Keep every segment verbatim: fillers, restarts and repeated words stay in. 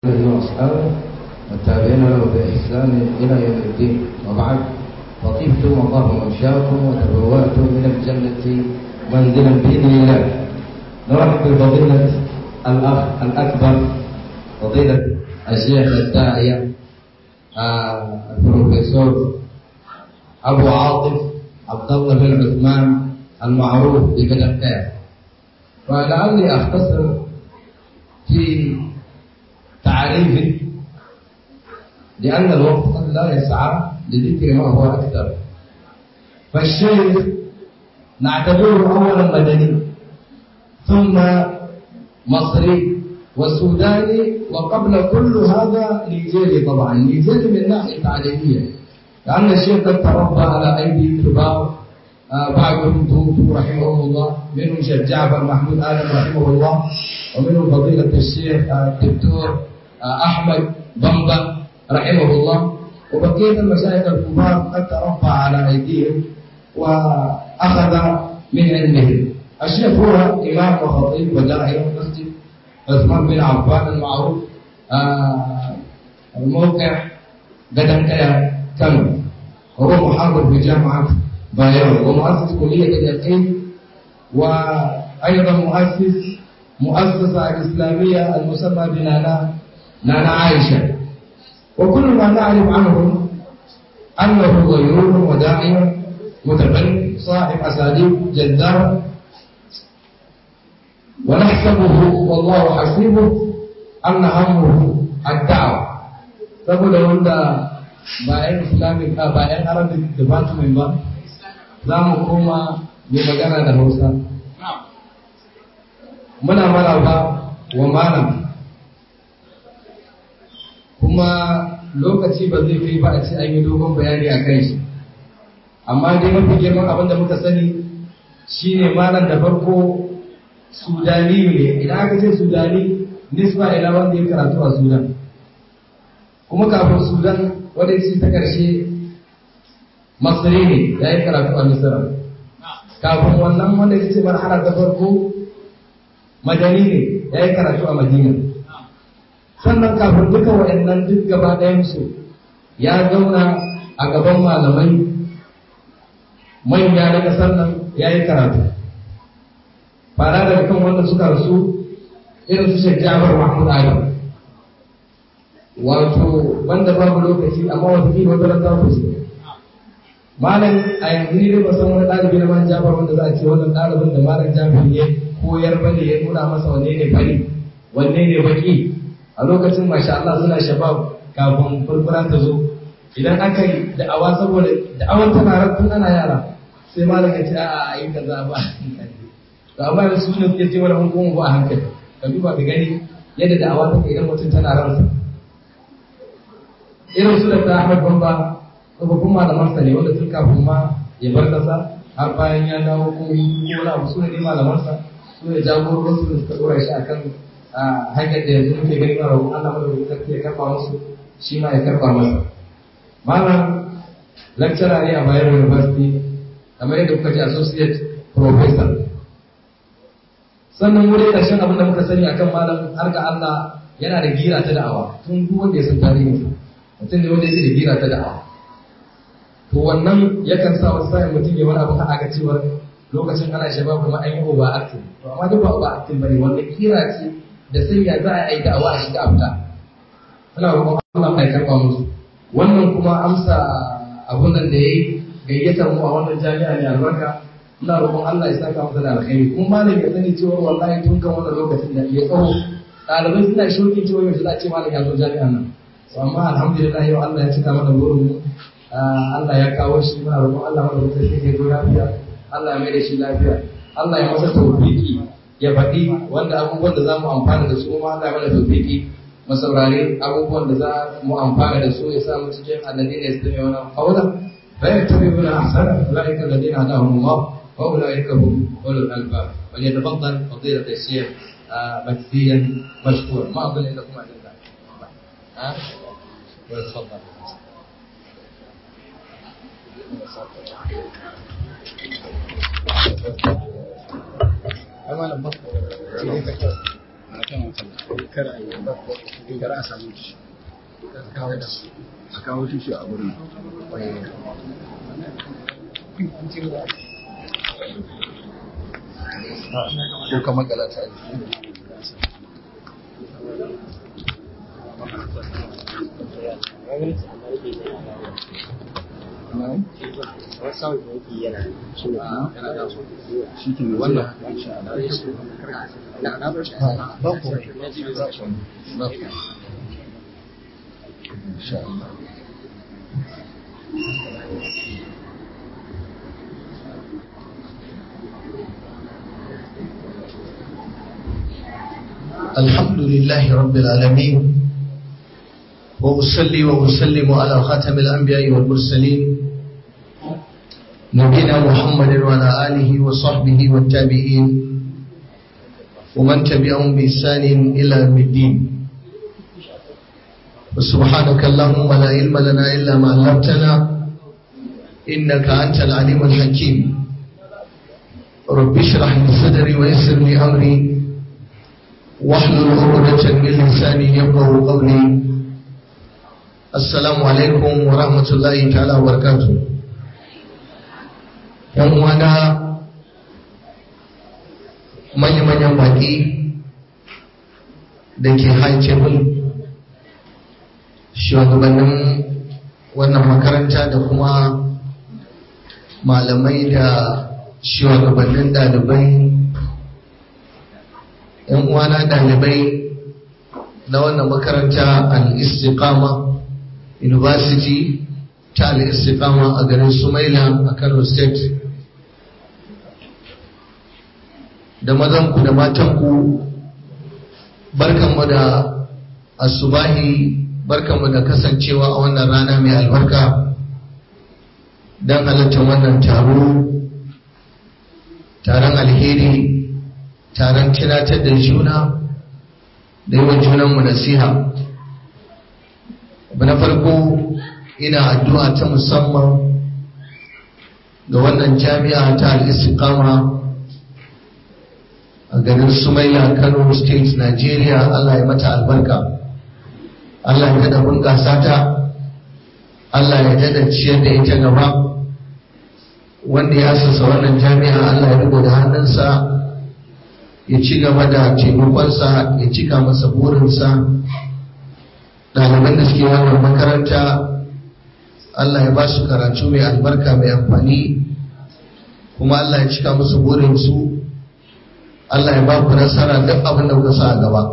وأصحابه والتابعين له بإحسان إلى يوم الدين. وبعد، فطبتم وطاب ممشاكم وتبوأتم من الجنة منزلا بإذن الله. نرحب بفضيلة الأخ الأكبر فضيلة الشيخ الداعية البروفيسور أبو عاطف عبد الله بن عثمان المعروف بكدقية. ولعلي أختصر في تعريفه لأن الوقت قد لا يسعى لذكر ما هو أكثر. فالشيخ نعتبره أولا مدني ثم مصري وسوداني وقبل كل هذا نيجيري. طبعا نيجيري من ناحية تعليمية لأن الشيخ قد تربى على أيدي كبار آه بعضهم توفوا رحمهم الله، منهم الشيخ جعفر محمود آدم رحمه الله، ومنهم فضيلة الشيخ الدكتور آه آه أحمد بمبا رحمه الله، وبقية المشايخ الكبار قد تربى على أيديهم وأخذ من علمهم. الشيخ هو إمام وخطيب وداعية مسجد عثمان بن عفان المعروف آه الموقع قدمكية كانوا، وهو محاضر في جامعة بايرن ومؤسس كلية اليقين، وأيضا مؤسس مؤسسة إسلامية المسمى بنانا نانا عائشة. وكل ما نعرف عنه أنه غيور وداعية متفنن صاحب أساليب جذابة، ونحسبه والله حسيبه أن همه الدعوة. saboda wanda bayan islamic a bayan arabic department ba, za mu koma mai magana da Hausa. Muna maraba wa malam, kuma lokaci ba zai kai ba a ce an yi dogon bayani a kai shi, amma dai mafi girman abin da muka sani shine malam da farko Sudani ne. Idan aka ce Sudani nisba ila wanda ya karatu a Sudan, kuma kafin Sudan wadda ce ta ƙarshe Masri ne, ya yi karatu a Misra. Kafin wannan wanda ce marhala ta farko Madani ne, ya yi karatu a Madina. Sannan kafin duka waɗannan duk gaba ɗayansu ya zauna a gaban malamai manya na ƙasar nan ya yi karatu. Fara daga kan wanda suka rasu irin su Sheikh Ja'far Mahmud Adam, wato wanda babu lokaci amma wata kila wata ran ta kusa. Malam a yanzu ne ba san wani ɗalibi na Malam Ja'far wanda za a ce wannan ɗalibin da Malam Ja'far ya koyar bane ya nuna masa wanne ne fari wanne ne baki. A lokacin masha Allah suna shabab kafin furfura ta zo, idan aka yi da'awa saboda da'awar tana rattun ana yara sai malam ya ce a'a ayi kaza ba to amma da su ne suke ce wani hukumu ba a hankali. Ka duba ka gani yadda da'awa take idan mutum tana ransa. Irin su da ta Ahmad Bamba tsofaffin malamansa ne wanda tun kafin ma ya bar kasa har bayan ya dawo ko wani abu su ne malamansa, su ne jagororin su da suka dora shi akan hanyar da yanzu muke gani ma rabu Allah madaukakin sarki ya karba musu, shi ma ya karba masa. Malam lecturer ne a Bayero University kamar yadda kuka ji associate professor. Sannan wurin ƙarshen abin da muka sani akan malam har ga Allah yana da gira ta da'awa tun duk wanda ya san tarihinsa, mutum ne wanda yake da gira ta da'awa. To wannan yakan sa wasu sa'in mutum ya wani abu ka aga cewa lokacin ana shabab kuma an yi over acting, to amma duk ba over acting bane, wanda gira ce da sai ya za a yi da'awa a shiga afta. Muna roƙon Allah ya karɓa musu. Wannan kuma amsa abun nan da yayi gayyatar mu a wannan jami'a ne albarka. Ina roƙon Allah ya saka masa da alkhairi. Kuma malam ya sani cewa wallahi tun kan wannan lokacin da ya tsawo ɗalibai suna shokin cewa yau za a ce malam ya zo jami'an nan. To amma alhamdulillah yau Allah ya cika mana burin mu. Allah ya kawo shi, muna roƙon Allah mana da sai ya zo lafiya. Allah ya mai da shi lafiya. Allah ya masa tawfiki ya faɗi wanda abubuwan da za mu amfana da su, kuma Allah ya mana tawfiki mu saurari abubuwan da za mu amfana da su, ya sa mu cikin alladina yastami'una qawla fa yattabi'una ahsana ulaika alladina hadahum Allah وأولئك هم أولو الألباب. وليتفضل فضيلة الشيخ مجزيا مشكورا. ما أظن أنكم أعلم ذلك. ها؟ وليتفضل. أمانة بطل. a kawo tushe a wurin ko ka makala ta الحمد لله رب العالمين وأصلي وأسلم على خاتم الأنبياء والمرسلين نبينا محمد وعلى آله وصحبه والتابعين ومن تبعهم بإحسان إلى يوم الدين وسبحانك اللهم لا علم لنا إلا ما علمتنا إنك أنت العليم الحكيم رب اشرح لي صدري ويسر لي أمري واحلل عقدة من لساني يفقهوا قولي السلام عليكم ورحمة الله تعالى وبركاته yan uwana manya-manyan baki da ke haice mun shugabannin wannan makaranta da kuma malamai da shugabannin ɗalibai yan uwana ɗalibai na wannan makaranta al-istiqama university ta al-istiqama a garin Sumaila a Kano State da mazanku da matanku barkanmu da asubahi barkanmu da kasancewa a wannan rana mai albarka don halartar wannan taro taron alheri taron tunatar da juna da yawan junanmu nasiha. abu na farko ina addu'a ta musamman ga wannan jami'a ta al-istiqama a garin Sumaila Kano State Nigeria. Allah ya mata albarka, Allah ya dada bunƙasa ta, Allah ya dada ciyar da ita gaba. Wanda ya asasa wannan jami'a Allah ya riko da hannunsa ya ci gaba da taimakonsa ya cika masa burinsa. Ɗaliban da suke wannan makaranta Allah ya ba su karatu mai albarka mai amfani, kuma Allah ya cika musu burinsu. Allah ya ba ku nasara duk abin da kuka sa a gaba.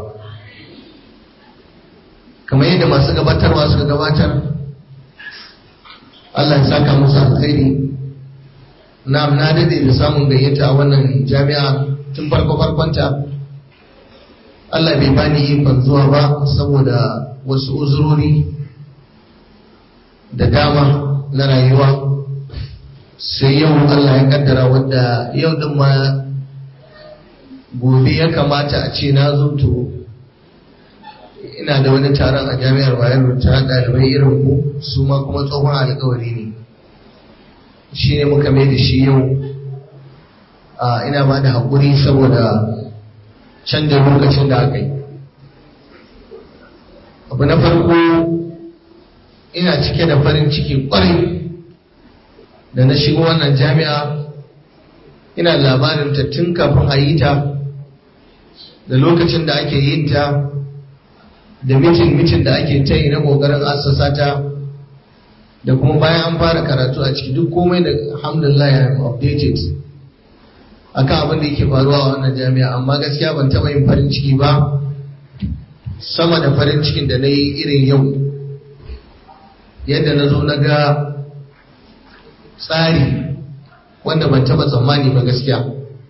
Kamar yadda masu gabatarwa suka gabatar, Allah ya saka musu alkhairi. Na na dade da samun gayyata a wannan jami'a tun farko farkonta. Allah bai bani ikon zuwa ba saboda wasu uzurori da dama na rayuwa. Sai yau Allah ya kaddara wadda yau din ma gobe ya kamata a ce na zo to ina da wani taron a jami'ar Bayero ta ɗalibai irin ku, su ma kuma tsohon alƙawari ne, shi ne muka mai da shi yau. a ina ba da haƙuri saboda canza lokacin da aka yi. abu na farko ina cike da farin ciki ƙwarai da na shigo wannan jami'a. ina labarin ta tun kafin a yi ta, da lokacin da ake yin ta, da mitin-mitin da ake ta yi na ƙoƙarin assasa ta, da kuma bayan an fara karatu a ciki duk komai da alhamdulillah ya updated akan abin da yake faruwa a wannan jami'a. Amma gaskiya ban taɓa yin farin ciki ba sama da farin cikin da na yi irin yau, yadda na zo na ga tsari wanda ban taɓa tsammani ba. gaskiya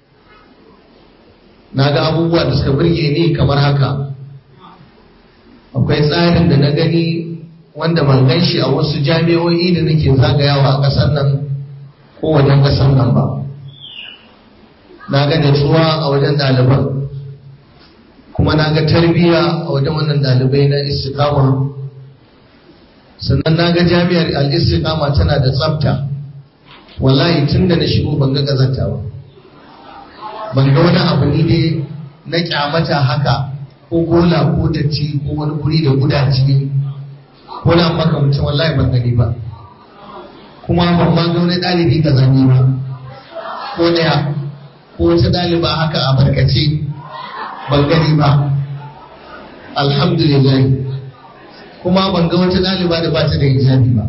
na ga abubuwa da suka burge ni kamar haka. akwai tsarin da na gani wanda ban gan shi a wasu jami'o'i da nake zagayawa a ƙasar nan ko wajen ƙasar nan ba. na ga natsuwa a wajen ɗaliban, kuma na ga tarbiyya a wajen wannan ɗalibai na istiqama. sannan na ga jami'ar al-istiqama tana da tsafta. wallahi tun da na shigo ban ga ƙazanta ba, ban ga wani abu ni dai na kyamata haka ko gola ko datti ko wani guri da gudaje ko na maka mutum wallahi ban gani ba, kuma ban ma ga wani ɗalibi kazani ba ko ɗaya, ko wata ɗaliba haka a barkace ban gani ba, alhamdulillah. Kuma ban ga wata ɗaliba da ba ta da hijabi ba.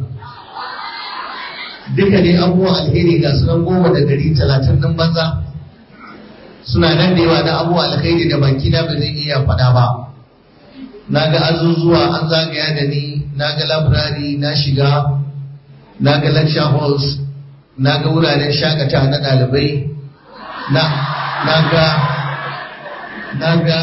Duka ne abubuwan alheri ga sunan goma da dari talatin ɗin banza suna nan da yawa na abubuwan alheri da baki na ba zai iya faɗa ba. Na ga azuzuwa an zagaya da ni, na ga labirari na shiga, na ga lecture halls, na ga wuraren shakata na ɗalibai, na ga na ga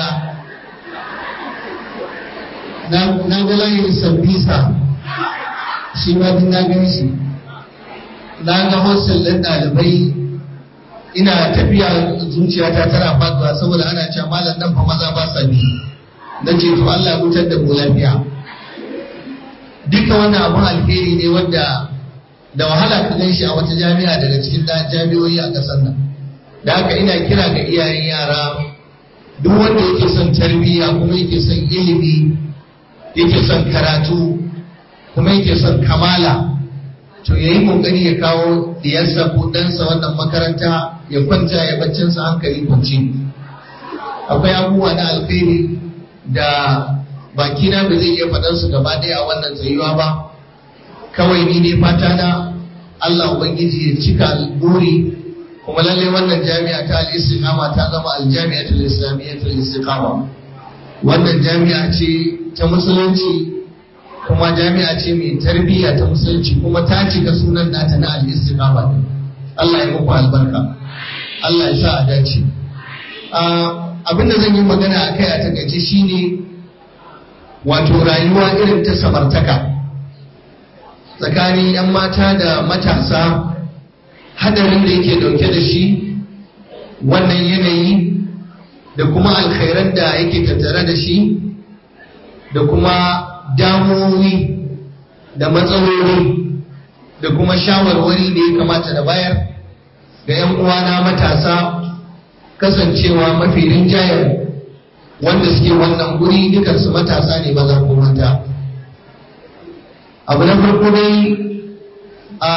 na ga layin sambisa shi ma din na gani shi, na ga hostel ɗin ɗalibai. Ina tafiya zuciyata tana faduwa saboda ana cewa malam nan fa maza ba sa bi, na ce to Allah ya hutar da mu lafiya. Duka wannan abun alheri ne wanda da wahala ka gan shi a wata jami'a daga cikin jami'o'i a ƙasar nan. Da haka ina kira ga iyayen yara, duk wanda yake son tarbiyya kuma yake son ilimi, yake son karatu kuma yake son kamala, to ya yi kokari ya kawo diyarsa ko ɗansa wannan makaranta ya kwanta ya baccinsa hankali kwanci. Akwai abubuwa na alkhairi da bakina ba zai iya faɗar su gaba ɗaya a wannan tsayuwa ba. Kawai ni ne fata na Allah Ubangiji ya cika al'uri, kuma lalle wannan jami'a ta al-istiqama ta zama al-jami'atul islamiyyatul istiqama. Wannan jami'a ce ta musulunci, kuma jami'a ce mai tarbiyya ta musulunci, kuma ta cika sunan nata na al-istiqama. Allah ya muku albarka, Allah ya sa a dace. Abinda zan yi magana akai a takaice shine wato rayuwa irin ta samartaka tsakanin 'yan mata da matasa, hadarin da yake dauke da shi wannan yanayi da kuma alkhairan da yake tattare da shi da kuma damuwoyi da matsaloli da kuma shawarwari da ya kamata da bayar ga 'yan uwana matasa, kasancewa mafi rinjayen wanda suke wannan guri dukansu matasa ne maza ko mata. Abu na farko dai a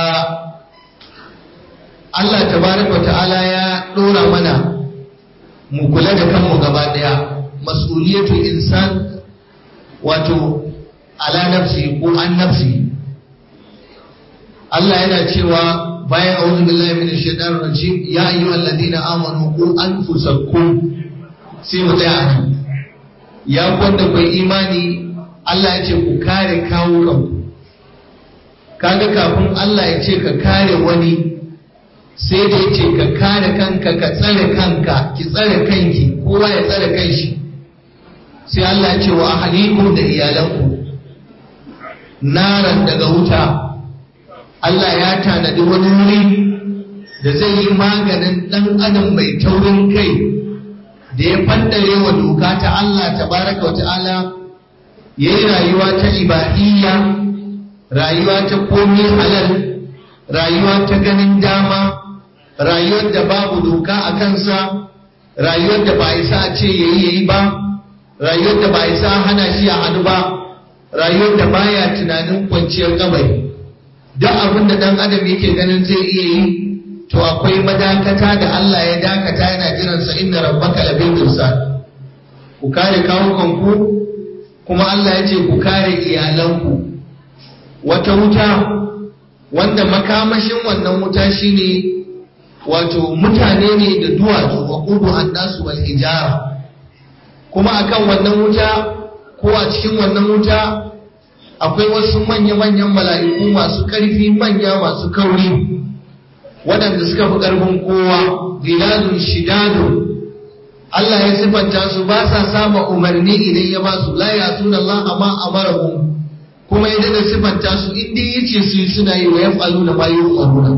Allah tabaraka ta'ala ya dora mana mu kula da kanmu gaba daya, mas'uliyatul insan wato ala nafsi ko an nafsi. Allah yana cewa bayan a'udhu billahi minash shaitanir rajim, ya ayyuhalladhina amanu qu anfusakum, sai mu tsaya nan. Ya kwanda kai imani, Allah ya ce ku kare kawo kanku. Kaga kafin Allah ya ce ka kare wani, sai da ya ce ka kare kanka, ka tsare kanka, ki tsare kanki, kowa ya tsare kanshi. Sai Allah ya ce wa ahlikum da iyalanku naran daga wuta. Allah ya tanadi wani wuri da zai yi maganin ɗan adam mai taurin kai da ya fandare wa doka ta Allah tabaraka wa ta'ala, ya yi rayuwa ta ibahiyya, rayuwa ta komai halal, rayuwa ta ganin dama, rayuwar da babu doka a kansa, rayuwar da ba isa a ce yayi yayi ba, rayuwar da ba isa hana shi a hannu ba, rayuwar da baya tunanin kwanciyar kabari. Duk abin da dan adam yake ganin zai iya yi, to akwai madakata da Allah ya dakata yana jiransa, inna rabbaka labil mirsad. Ku kare kawukanku, kuma Allah ya ce ku kare iyalanku. Wata wuta wanda makamashin wannan wuta shine wato mutane ne da duwatsu, wa qudu annasu wal hijara. Kuma akan wannan wuta ko a cikin wannan wuta akwai wasu manya-manyan mala'iku masu ƙarfi, manya masu kauri, waɗanda suka fi ƙarfin kowa, giladun shidadun. Allah ya sifanta su ba sa saba umarni idan ya ba su, la ya suna Allah amma amarahum, kuma ya daga sifanta su inda ya ce su yi suna yi wa ya falu da bayu ƙaruna.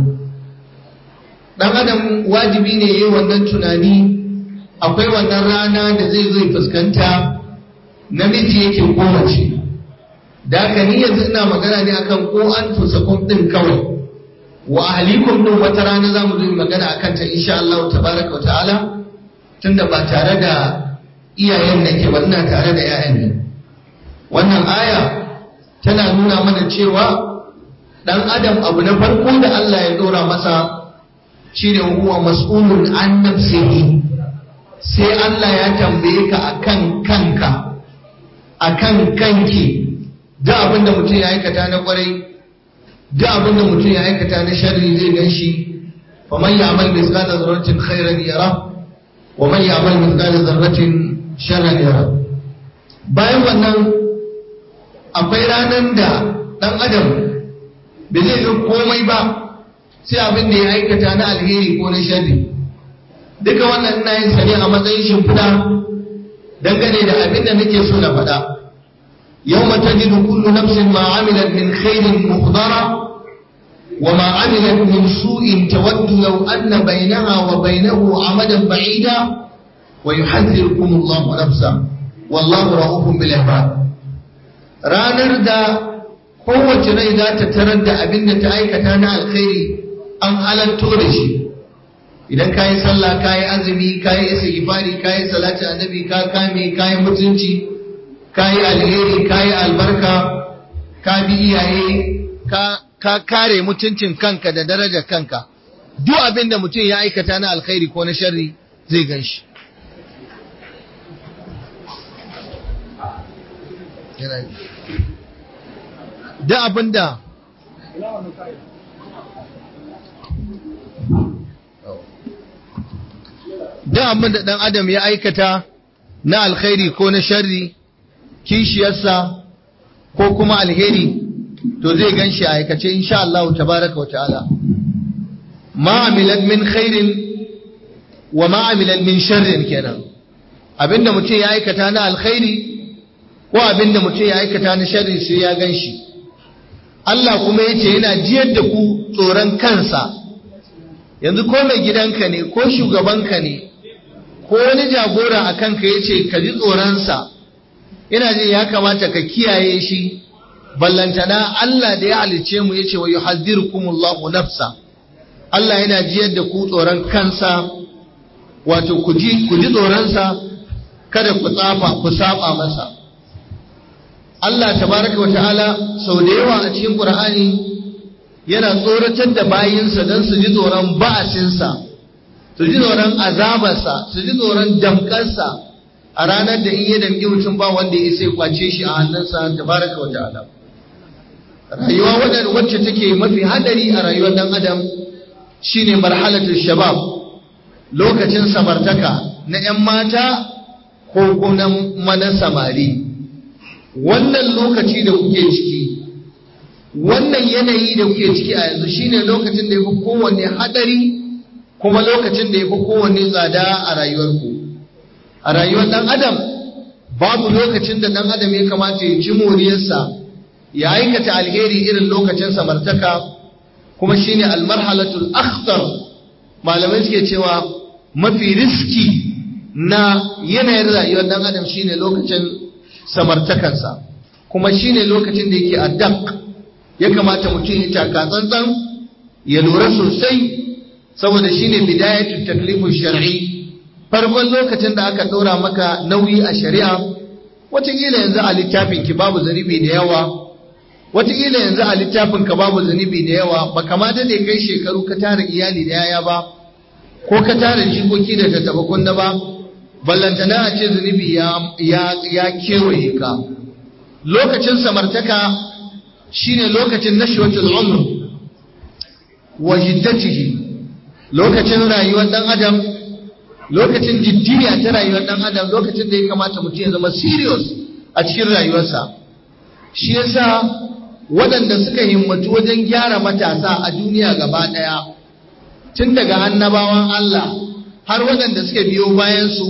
Ɗan adam wajibi ne ya yi wannan tunani, akwai wannan rana da zai zai fuskanta, namiji yake kowace. Da haka ni yanzu ina magana ne akan ko an fusakum din kawai, wa ahlikum din wata rana za mu yi magana akan ta insha Allah tabaraka wa ta'ala, tunda ba tare da iyayen nake ba, ina tare da 'ya'yan ne. Wannan aya tana nuna mana cewa dan adam abu na farko da Allah ya dora masa shine huwa mas'ulun an nafsihi, sai Allah ya tambaye ka akan kanka, akan kanki. Da abinda mutum ya aikata na kwarai, da abinda mutum ya aikata na sharri zai ganshi. faman ya'mal mithqala dharratin khairan yara wa man ya'mal mithqala dharratin sharran yara. Bayan wannan akwai ranar da dan adam bai zai ga komai ba sai abin da ya aikata na alheri ko na sharri. Duka wannan ina yin sane a matsayin shimfiɗa dangane da abin da nake so na faɗa. Yawma tajidu kullu nafsin ma amilat min khairin muhdara wa ma amilat min su'in tawaddu law anna bainaha wa bainahu amadan ba'ida wa yuhadhdhirukum Allahu nafsa wallahu ra'ufun bil ibad. Ranar da kowace rai za ta tarar da abin da ta aikata na alkhairi an halatto da shi. Idan ka yi sallah, ka yi azumi, ka yi istighfari, ka yi salati annabi, ka kame, ka yi mutunci, ka yi alheri, ka yi albarka, ka bi iyaye, ka kare mutuncin kanka da darajar kanka. Duk abin da mutum ya aikata na alkhairi ko na sharri zai gan shi. Duk abin da duk abin da ɗan adam ya aikata na alkhairi ko na sharri, kishiyarsa ko kuma alheri, to zai gan shi a aikace insha Allah tabaraka wa ta'ala. Ma amilat min khairin wa ma amilat min sharrin kenan. Abinda mutum ya aikata na alkhairi ko abinda mutum ya aikata na sharri sai ya gan shi. Allah kuma yace yana jiyar da ku tsoron kansa. Yanzu ko mai gidanka ne ko shugabanka ne ko wani jagora a kanka ya ce ka ji tsoronsa, ina jin ya kamata ka kiyaye shi. Ballantana Allah da ya halicce mu ya ce wa yuhadhdhirukumullahu nafsa, Allah yana jiyar da ku tsoron kansa, wato ku ji ku ji tsoronsa, kada ku tsafa ku saba masa. Allah tabaraka wa ta'ala sau da yawa a cikin Qur'ani yana tsoratar da bayinsa don su ji tsoron ba'asinsa, su ji tsoron azabarsa, su ji tsoron damkarsa a ranar da in ya damki mutum ba wanda ya sai kwace shi a hannunsa tabaraka wa ta'ala. Rayuwa wadda wacce take mafi hadari a rayuwar dan adam shine marhalatul shabab, lokacin samartaka na 'yan mata ko kuma na samari. Wannan lokaci da kuke ciki, wannan yanayi da kuke ciki a yanzu shine lokacin da yafi kowanne hadari kuma lokacin da yafi kowanne tsada a rayuwarku. A rayuwar dan adam babu lokacin da dan adam ya kamata ya ci moriyarsa ya aikata alheri irin lokacin samartaka, kuma shine almarhalatul akhtar. Malamai suke cewa mafi riski na yanayin rayuwar dan adam shine lokacin samartakarsa, kuma shine lokacin da yake addaq. Ya kamata mutum ya taka tsantsan, ya lura sosai, saboda shine bidayatul taklifu shar'i, farkon lokacin da aka ɗora maka nauyi a shari'a. Wataƙila yanzu a littafin ki babu zunubi da yawa, wataƙila yanzu a littafin ka babu zunubi da yawa, ba kamata da kai shekaru ka tara iyali da yaya ba, ko ka tara jikoki da tattaba kunna ba, ballantana a ce zunubi ya, ya, ya kewaye ka. Lokacin samartaka shine lokacin nashwatul umr wa jiddatihi, lokacin rayuwar dan adam, lokacin jiddiya ta rayuwar dan adam, lokacin da ya kamata mutum ya zama serious a cikin rayuwarsa. Shi yasa waɗanda suka himmatu wajen gyara matasa a duniya gaba ɗaya, tun daga annabawan Allah har waɗanda suka biyo bayan su,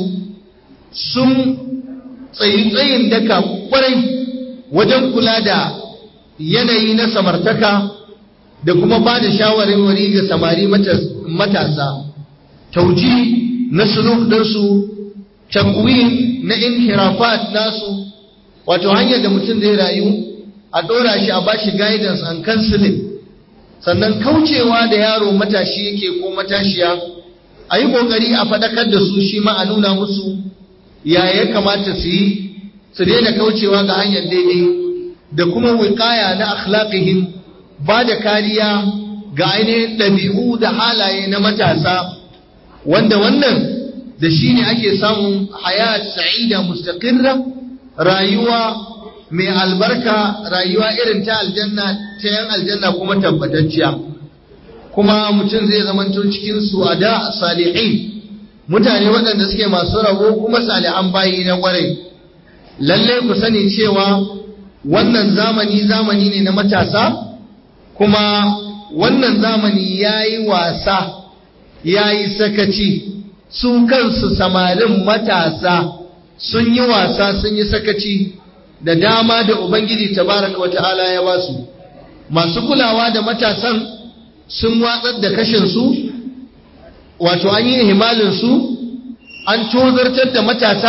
sun tsayi tsayin daka kwarai wajen kula da yanayi na samartaka da kuma ba da shawarwari ga samari matasa, tauji na suluk ɗinsu, takwin na inhirafat nasu, wato hanyar da mutum zai rayu a ɗora shi a bashi guidance and counseling. Sannan kaucewa da yaro matashi yake ko matashiya, a yi ƙoƙari a faɗakar da su, shi ma a nuna musu ya ya kamata su yi su daina kaucewa ga hanyar daidai da kuma wiqaya na akhlaqihim ba da kariya ga ainihin ɗabi'u da halaye na matasa wanda wannan da shi ne ake samun hayat sa'ida mustaqirra rayuwa mai albarka rayuwa irin ta aljanna ta yan aljanna kuma tabbatacciya kuma mutum zai zamanto cikin su'ada salihin mutane waɗanda suke masu rabo kuma salihan bayi na ƙwarai lalle ku sani cewa wannan zamani zamani ne na matasa kuma wannan zamani yayi wasa yayi sakaci su kansu samarin matasa sun yi wasa sun yi sakaci da dama da ubangiji tabaraka wa ta'ala ya basu masu kulawa da matasan sun watsar da kashin su wato an yi himalin su an tozartar da matasa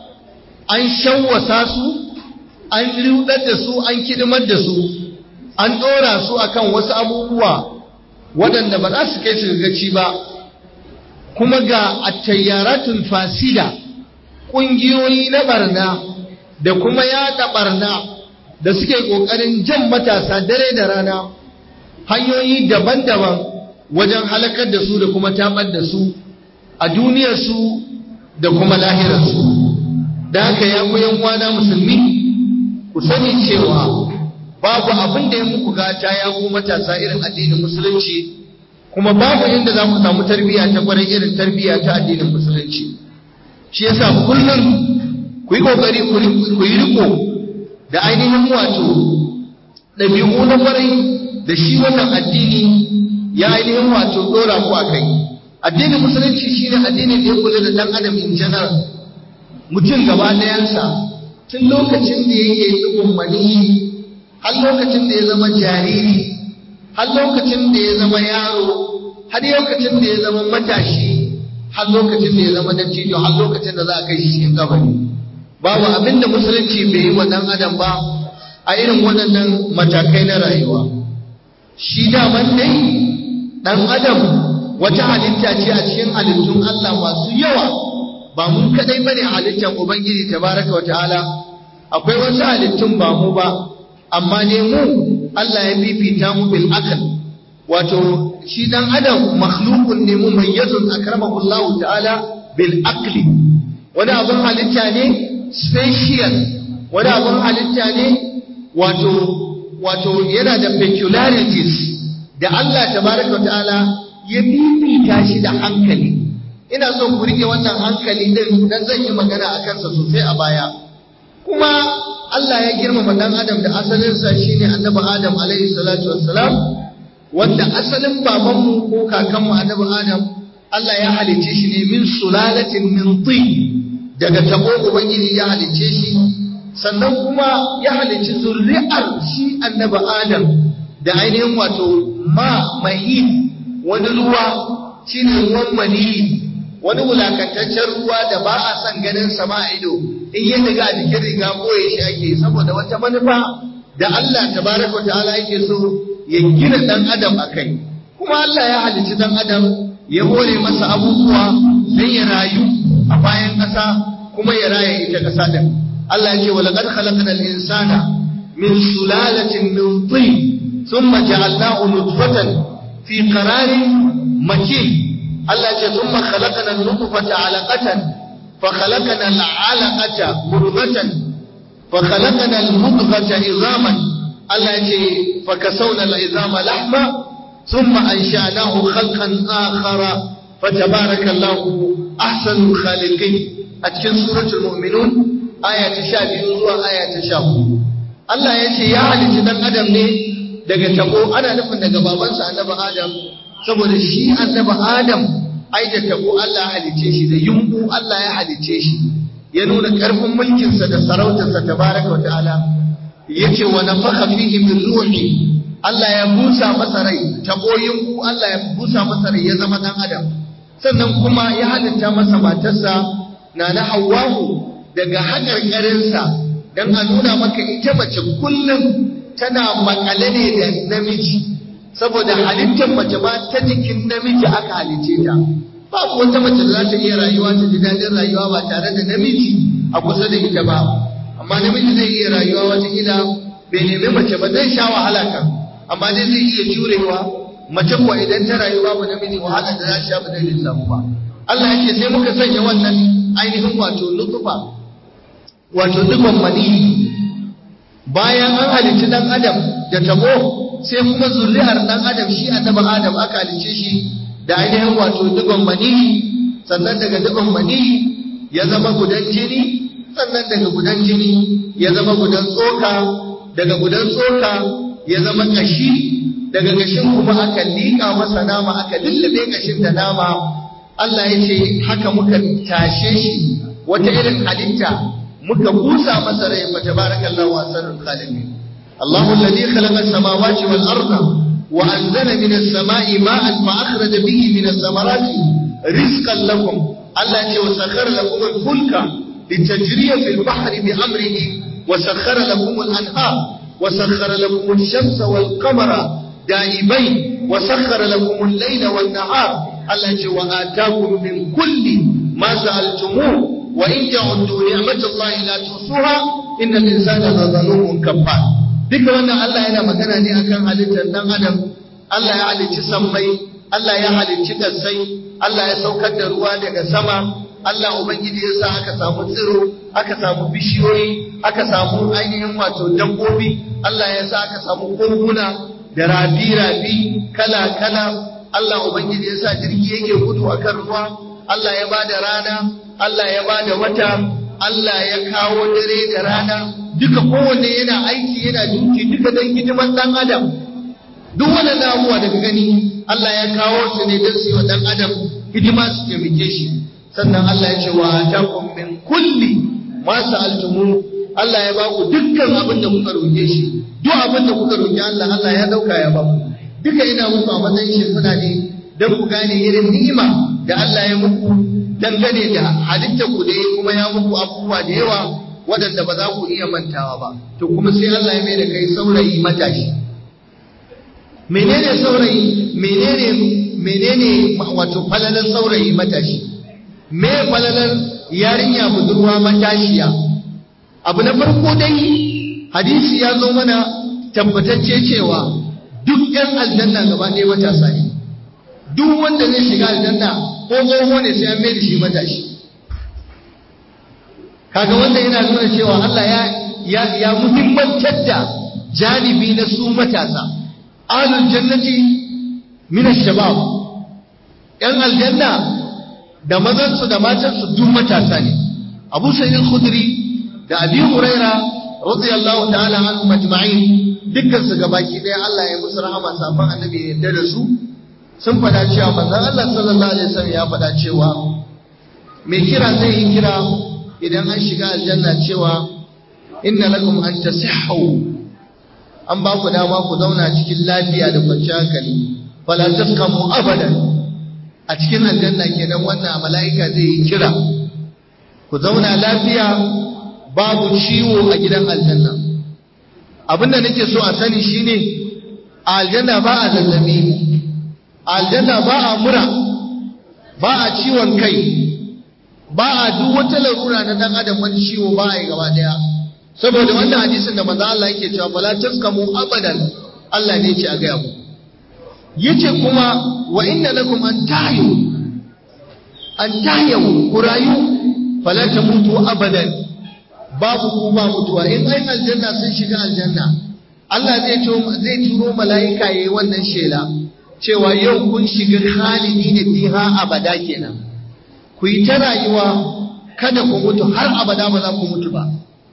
an shawwasa su an rudar da su an kidimar da su an dora su akan wasu abubuwa waɗanda ba za su kai su gaci ba kuma ga attayyaratun fasida ƙungiyoyi na barna da kuma yaɗa barna da suke ƙoƙarin jan matasa dare da rana hanyoyi daban-daban wajen halakar da su da kuma tabar da su a duniyarsu da kuma lahirarsu da haka ya ku yan uwana musulmi ku sani cewa babu abin da ya muku gata ya ku matasa irin addinin musulunci kuma babu inda za ku samu tarbiyya ta kwarai irin tarbiyya ta addinin musulunci shi yasa kullum ku yi kokari ku yi riko da ainihin wato ɗabi'u na kwarai da shi wannan addini ya ainihin wato dora ku akai addinin musulunci shine addinin da ya kula da dan adam in general mutum gaba ɗayansa tun lokacin da yake tsibin maniyi har lokacin da ya zama jariri har lokacin da ya zama yaro har lokacin da ya zama matashi har lokacin da ya zama dattijo har lokacin da za a kai shi cikin kabari babu abin da musulunci bai yi wa dan adam ba a irin waɗannan matakai na rayuwa shi daman dai dan adam wata halitta ce a cikin halittun Allah masu yawa ba mun kadai bane halittar ubangiji tabaraka wa ta'ala akwai wasu halittun ba mu ba amma ne mu Allah ya fifita mu bil aql wato shi dan adam makhluqun ne mumayyazun akramahu Allah ta'ala bil aqli wani abun halitta ne special wani abun halitta ne wato wato yana da peculiarities da Allah tabaraka ta'ala ya fifita shi da hankali ina so ku rike wannan hankali din dan zan yi magana akan sa sosai a baya kuma Allah ya girmama dan adam da asalinsa shine annabi Adam alaihi salatu wassalam wanda asalin babanmu ko kakanmu annabi Adam Allah ya halice shi ne min sulalatin min tin daga tabo ubangiji ya halice shi sannan kuma ya halici zuri'ar shi annabi Adam da ainihin wato ma mai wani ruwa shine ruwan mani wani wulakantaccen ruwa da ba a son ganin sama a ido in ya daga a jikin riga boye shi ake saboda wata manufa da Allah tabaraka ta'ala yake so ya gina dan adam akai kuma Allah ya halicci dan adam ya hore masa abubuwa dan ya rayu a bayan ƙasa kuma ya raya ita ƙasa din Allah yake wa laqad khalaqnal insana min sulalatin min tin thumma ja'alnahu nutfatan fi qararin makin Allah ce thumma khalaqna an-nutfata 'alaqatan fa khalaqna al-'alaqata mudghatan fa khalaqna al-mudghata 'idhaman Allah ce fa kasawna al-'idhama lahma thumma ansha'nahu khalqan akhara fa tabarakallahu ahsanul khaliqin a cikin suratul mu'minun aya ta sha biyu zuwa aya ta sha hudu Allah ya ce ya halicci dan adam ne daga tabo ana nufin daga babansa annabi Adam saboda shi annabi Adam ai da tabo Allah ya halice shi da yumbu Allah ya halice shi ya nuna karfin mulkin sa da sarautar sa tabaraka wa ta'ala yace wa nafakha fihi min ruhi Allah ya busa masa rai tabo yumbu Allah ya busa masa rai ya zama dan Adam sannan kuma ya halitta masa matarsa nana Hawwa'u daga hakarkarin sa dan a nuna maka ita mace kullum tana makale ne da namiji saboda halittar mace ba ta jikin namiji aka halice ta babu wata mace da za ta iya rayuwa ta ji daɗin rayuwa ba tare da namiji a kusa da ita ba, amma namiji zai iya rayuwa wata kila bai nemi mace ba, zai sha wahala kan, amma dai zai iya jurewa. Mace kuwa idan ta rayu babu namiji wahala da za sha ba zai lissafu ba. Allah ya ce sai muka sanya wannan ainihin wato lutufa, wato dukkan maniyi, bayan an halicci dan adam da tabo, sai kuma zuri'ar dan adam shi annabi Adam aka halicce shi da ainihin wato dukkan maniyi, sannan daga dukkan maniyi ya zama gudan jini, sannan daga gudan jini ya zama gudan tsoka, daga gudan tsoka ya zama kashi, daga gashin kuma aka liƙa masa nama, aka lullube gashin da nama. Allah ya ce haka muka tashe shi wata irin halitta, muka busa masa rai, fa tabarakallahu ahsanul khaliqin. Allahu alladhi khalaqa as-samawati wal arda wa anzala minas samai ma'an fa akhraja bihi minas samarati rizqan lakum. Allah ya ce wa sakhara lakum al-fulka litajriya fil bahri bi amrihi wa sakhara lakum al-anhar wa sakhara lakum ash-shamsa wal qamara da'ibain wa sakhara lakum al-layla wan nahar. Allah ya ce wa ataakum min kulli ma sa'altumuhu wa in ta'uddu ni'matallahi la tuhsuha innal insana lazalumun kafar. Duka wannan Allah yana magana ne akan halittar dan adam. Allah ya halicci sammai, Allah ya halicci kasai, Allah ya saukar da ruwa daga sama, Allah ubangiji ya sa aka samu tsiro, aka samu bishiyoyi, aka samu ainihin wato dabbobi, Allah ya sa aka samu koguna da rafi-rafi kala-kala. Allah ubangiji ya sa jirgi yake gudu akan ruwa, Allah ya bada rana, Allah ya bada wata, Allah ya kawo dare da rana, duka kowanne yana aiki yana duki duka dan hidiman dan adam. Duk wannan abubuwa da ka gani Allah ya kawo su ne don su yi wa dan adam hidima su taimake shi. Sannan Allah ya ce wa atakum min kulli ma sa'altumu, Allah ya ba ku dukkan abin da kuka roke shi. Duk abin da kuka roki Allah, Allah ya dauka ya ba ku. Duka ina muku a matsayin shimfiɗa ne don ku gane irin ni'ima da Allah ya muku dangane da halittar ku da ya kuma ya muku abubuwa da yawa waɗanda ba za ku iya mantawa ba. To kuma sai Allah ya mai da kai saurayi matashi. Menene saurayi? Menene menene wato falalar saurayi matashi? Me falalar yarinya budurwa matashiya? Abu na farko dai hadisi ya zo mana tabbatacce cewa duk ƴan aljanna gaba ɗaya matasa ne. Duk wanda zai shiga aljanna ko tsoho ne sai an mai da shi matashi. Kaga wanda yana nuna cewa Allah ya ya ya muhimmantar da janibi na su matasa. Ahlul jannati min ash-shabab, ƴan aljanna da mazan su da matan su duk matasa ne. Abu Sa'id al-Khudri da Abi Huraira radiyallahu ta'ala anhum ajma'in, dukkan su gabaki ɗaya Allah ya musu rahama, safan annabi ya yarda da su, sun faɗa cewa manzon Allah sallallahu alaihi wasallam ya faɗa cewa mai kira zai yi kira idan an shiga aljanna cewa inna lakum an tasihhu, an ba ku dama ku zauna cikin lafiya da kwanciyar hankali, fala taskamu abadan. A cikin aljanna kenan wannan mala'ika zai yi kira, ku zauna lafiya, babu ciwo a gidan aljanna. Abinda nake so a sani shine a aljanna ba a zazzabi, a aljanna ba a mura, ba a ciwon kai, ba a duk wata larura na dan adam wani ciwo ba a yi gaba daya. Saboda wannan hadisin da manzo Allah yake cewa fala taskamu abadan, Allah ne yake a ga mu. Yace kuma wa inna lakum an tahyu, an tahyu kurayu, fala tamutu abadan, babu ku ba mutuwa. In ai aljanna sun shiga aljanna, Allah zai turo zai turo mala'ika yayi wannan shela cewa yau kun shiga khalidina fiha abada kenan. Ku yi ta rayuwa kada ku mutu har abada, ba za ku mutu ba.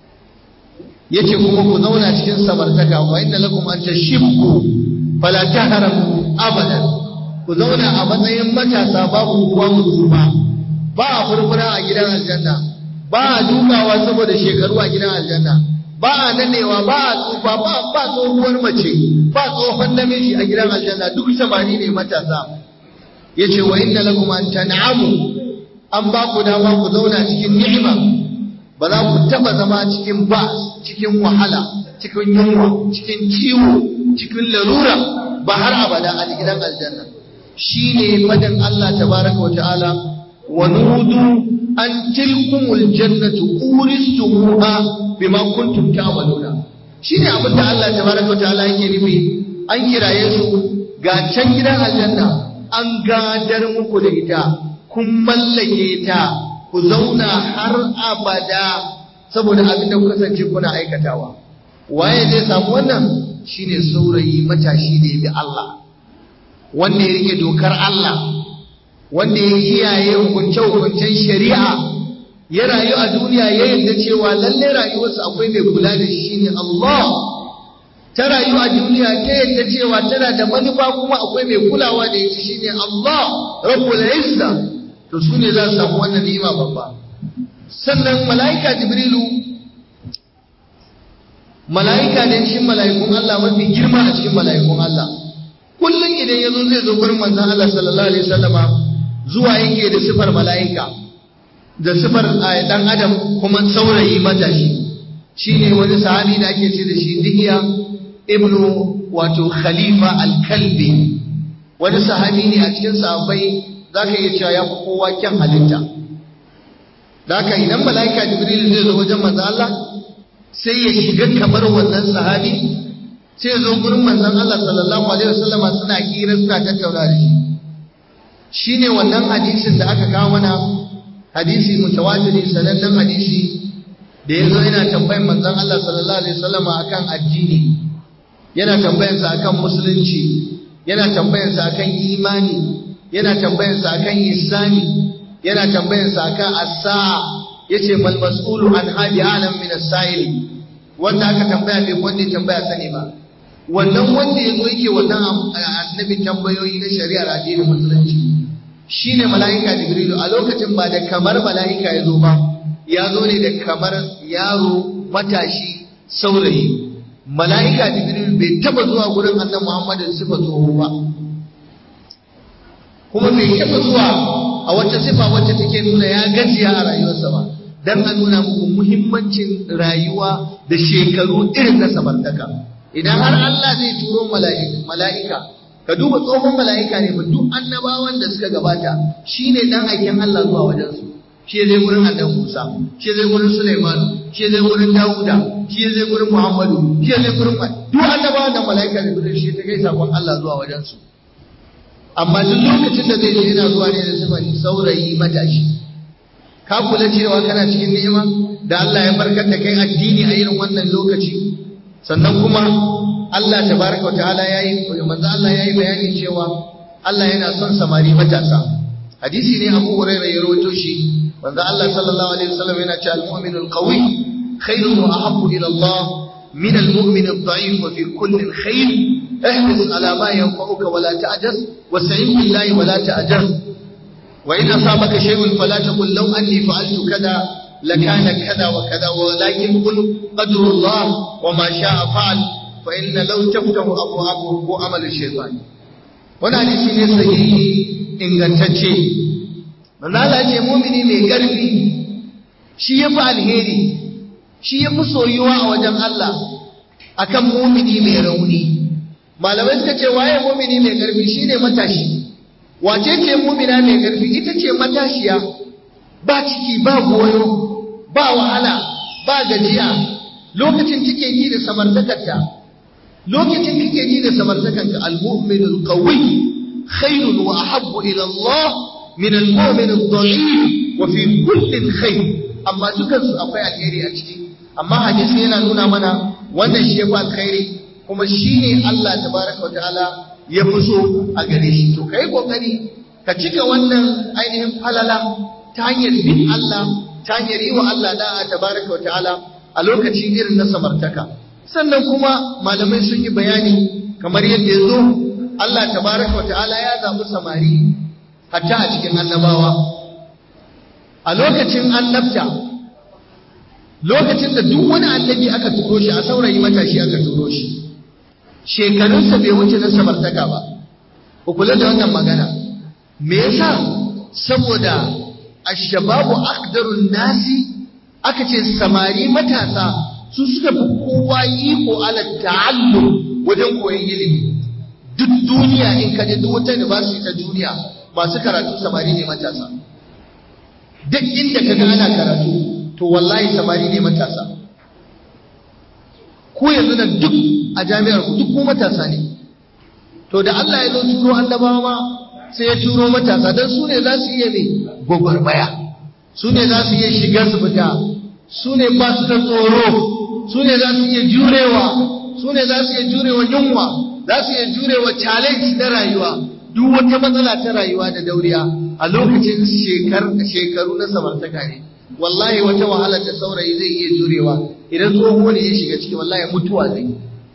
Yace kuma ku zauna cikin samartaka, wa inna lakum an tashibbu fala tahramu abadan, ku zauna a matsayin matasa, babu kuwa mutu ba. Ba a furfura a gidan aljanna, ba a dukawa saboda shekaru a gidan aljanna, ba a nanewa, ba a tsufa, ba ba tsohuwar mace, ba tsohon namiji a gidan aljanna, duk samari ne matasa. Yace wa inna lakum an tan'amu, an ba ku dama ku zauna cikin ni'ima, ba za ku taba zama cikin ba, cikin wahala, cikin yunwa, cikin ciwo, cikin larura ba har abada a gidan aljanna. shine fadin Allah tabaraka wa ta'ala wa nudu an tilkumul jannatu uristumuha bima kuntum ta'maluna shine abin da Allah tabaraka wa ta'ala yake nufi an kiraye su ga can gidan aljanna an gadar muku da ita kun mallake ta ku zauna har abada saboda abin da kuka kasance kuna aikatawa waye zai samu wannan shine saurayi matashi da bi Allah wanda ya rike dokar Allah wanda ya kiyaye hukunce-hukuncen shari'a ya rayu a duniya ya yarda cewa lalle rayuwarsa akwai mai kula da shi ne Allah ta rayu a duniya ta yarda cewa tana da manufa kuma akwai mai kulawa da ita shine Allah Rabbul Izza to su ne za su samu wannan ni'ima babba sannan mala'ika Jibrilu mala'ika ne cikin mala'ikun Allah mafi girma a cikin mala'ikun Allah kullum idan ya zo zai zo gurin manzon Allah sallallahu alaihi wasallama zuwa yake da sifar mala'ika da sifar dan adam kuma saurayi matashi shine wani sahabi da ake ce da shi Dihiya ibnu wato Khalifa al-Kalbi wani sahabi ne a cikin sahabbai zaka iya cewa ya fi kowa kyan halitta zaka idan mala'ika Jibril zai zo wajen manzon Allah sai ya shiga kamar wannan sahabi sai zo gurin manzon Allah sallallahu alaihi wasallama suna kira suna tattauna da shi shine wannan hadisin da aka kawo mana hadisi mutawatiri sanannen hadisi da yazo yana tambayar manzon Allah sallallahu alaihi wasallama akan addini yana tambayar sa akan musulunci yana tambayar sa akan imani yana tambayar sa akan ihsani yana tambayar sa akan as-sa'a yace mal mas'ulu an hadi alam min as-sa'ili wanda aka tambaya bai wanda tambaya sani ba wannan wanda yazo yake wannan annabi tambayoyi na shari'ar addinin musulunci shine mala'ika Jibrilu a lokacin ba da kamar mala'ika yazo ba yazo ne da kamar yaro matashi saurayi mala'ika Jibrilu bai taba zuwa gurin annabi Muhammadin sifa tsoho ba kuma bai taba zuwa a wata sifa wacce take nuna ya gajiya a rayuwarsa ba dan a nuna muku muhimmancin rayuwa da shekaru irin na samartaka idan har Allah zai turo mala'ika ka duba tsohon mala'ika ne ba duk annabawan da suka gabata shine dan aikin Allah zuwa wajen su shi zai gurin Annabi Musa shi zai gurin Sulaiman shi zai gurin Dawuda shi zai gurin Muhammadu shi zai gurin duk annabawan da mala'ika ne gurin shi ta kai sakon Allah zuwa wajen su amma duk lokacin da zai je yana zuwa ne da sifan saurayi matashi ka kula cewa kana cikin ni'ima da Allah ya barkar da kai addini a irin wannan lokaci sannan kuma Allah tabaraka wa ta'ala yayi manzo Allah yayi bayani cewa Allah yana son samari matasa hadisi ne Abu Hurairah ya rawaito shi manzo Allah sallallahu alaihi wasallam yana cewa al-mu'minu al-qawi khayrun wa ahabbu ila Allah min al-mu'min ad-da'if wa fi kulli khayr ihris ala ma yanfa'uka wa la ta'jaz wa sa'in billahi wa la ta'jaz wa in asabaka shay'un fala taqul law anni fa'altu kada لكان كذا وكذا ولكن قل قدر الله وما شاء فعل فإن لو تفتح أبوابه عمل الشيطان wannan hadisi ne sahihi ingantacce manzo Allah ce mu'mini mai karfi shi yafi alheri shi yafi soyuwa a wajen Allah akan mu'mini mai rauni malamai suka ce waye mu'mini mai karfi shine matashi wace ce mu'mina mai karfi ita ce matashiya ba ciki ba goyo ba wahala ba gajiya lokacin kike ji da samartakarta lokacin kike ji da samartakarta al-mu'min al-qawi khairun wa ahabbu ila Allah min al-mu'min ad-da'if wa fi kulli khair amma dukan su akwai alheri a ciki amma hadisi yana nuna mana wannan shi yafi alkhairi kuma shine Allah tabaraka wa ta'ala ya fi so a gare shi to kai kokari ka cika wannan ainihin falala ta hanyar bin Allah ta hanyar yi wa Allah da'a tabaraka wa ta'ala a lokacin irin na samartaka sannan kuma malamai sun yi bayani kamar yadda ya zo Allah tabaraka wa ta'ala ya zaɓi samari hatta a cikin annabawa a lokacin annabta lokacin da duk wani annabi aka turo shi a saurayi matashi aka turo shi shekarunsa bai wuce na samartaka ba ku kula da wannan magana me yasa saboda ashababu aqdarun nasi aka ce samari matasa su suka fi kowa iko ala ta'allum wajen koyon ilimi duk duniya in ka je duk wata university ta duniya masu karatu samari ne matasa. Duk inda ka ga ana karatu to wallahi samari ne matasa. Ku yanzu da duk a jami'ar ku duk ku matasa ne. To da Allah ya zo turo annabawa ma sai ya turo matasa don su ne za su iya mai gwagwarmaya, su ne za su iya shiga su fita, su ne ba su da tsoro, su ne za su iya jurewa, su ne za su iya jurewa yunwa, za su iya jurewa challenge na rayuwa, duk wata matsala ta rayuwa da dauriya a lokacin shekaru na samartaka ne. Wallahi wata wahalar da saurayi zai iya jurewa idan tsoho ne ya shiga ciki wallahi mutuwa zai.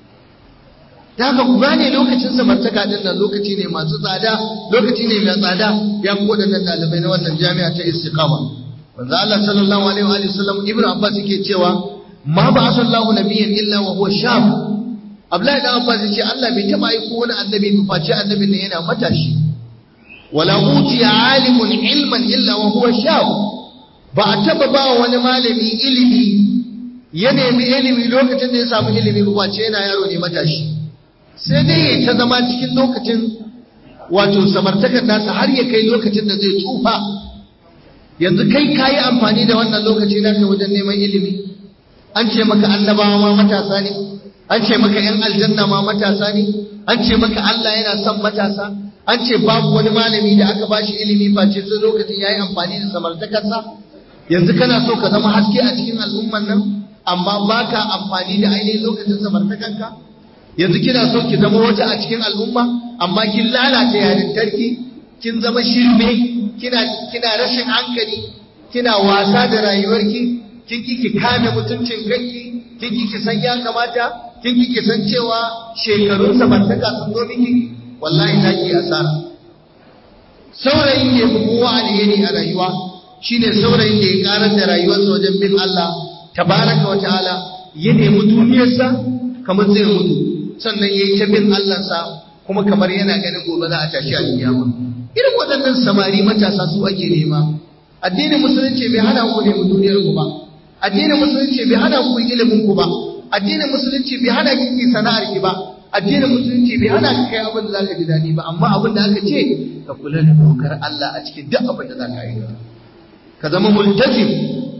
Da haka ku gane lokacin samartaka din nan lokaci ne masu tsada, lokaci ne mai tsada ya ku waɗannan ɗalibai na wannan jami'a ta Istiqama. Manzo Allah sallallahu alaihi wa sallam Ibn Abbas yake cewa ma ba'atha Allahu nabiyyan illa wa huwa shab. Abdullahi dan Abbas yace Allah bai taba aiko wani annabi ba face annabin nan yana matashi. Wala utiya alimun ilman illa wa huwa shab. Ba a taba ba wani malami ilimi ya nemi ilimi lokacin da ya samu ilimi ba face yana yaro ne matashi. Sai dai ya ta zama cikin lokacin wato samartakar nasa har ya kai lokacin da zai tsufa. Yanzu kai ka yi amfani da wannan lokaci naka wajen neman ilimi. An ce maka annabawa ma matasa ne, an ce maka ‘yan aljanna ma matasa ne, an ce maka Allah yana son matasa, an ce babu wani malami da aka bashi ilimi face sai lokacin ya yi amfani da samartakarsa. Yanzu kana so ka zama haske a cikin al'umman nan, amma baka amfani da ainihin lokacin samartakanka. Yanzu kina so ki zama wata a cikin al'umma, amma kin lalata yarintarki, kin zama shirme, kina kina rashin hankali, kina wasa da rayuwarki, kin kike kame mutuncin kanki, kin kike san ya kamata, kin kike san cewa shekarun samartaka sun zo miki, wallahi zaki asara. Saurayin da ya fi kowa alheri a rayuwa shine saurayin da ya karar da rayuwarsa wajen bin Allah tabaraka wa ta'ala, ya nemi duniyarsa kamar zai mutu, sannan yayi ta bin Allahnsa kuma kamar yana ganin gobe za a tashi a kiyama. Irin waɗannan samari matasa su ake nema. Addinin musulunci bai hana ku nemi duniyar ku ba, addinin musulunci bai hana ku ilimin ku ba, addinin musulunci bai hana ki sana'ar ki ba, addinin musulunci bai hana ka kai abin da zaka ji dadi ba, amma abin da aka ce ka kula da dokar Allah a cikin duk abin da zaka yi. Ka zama multazim,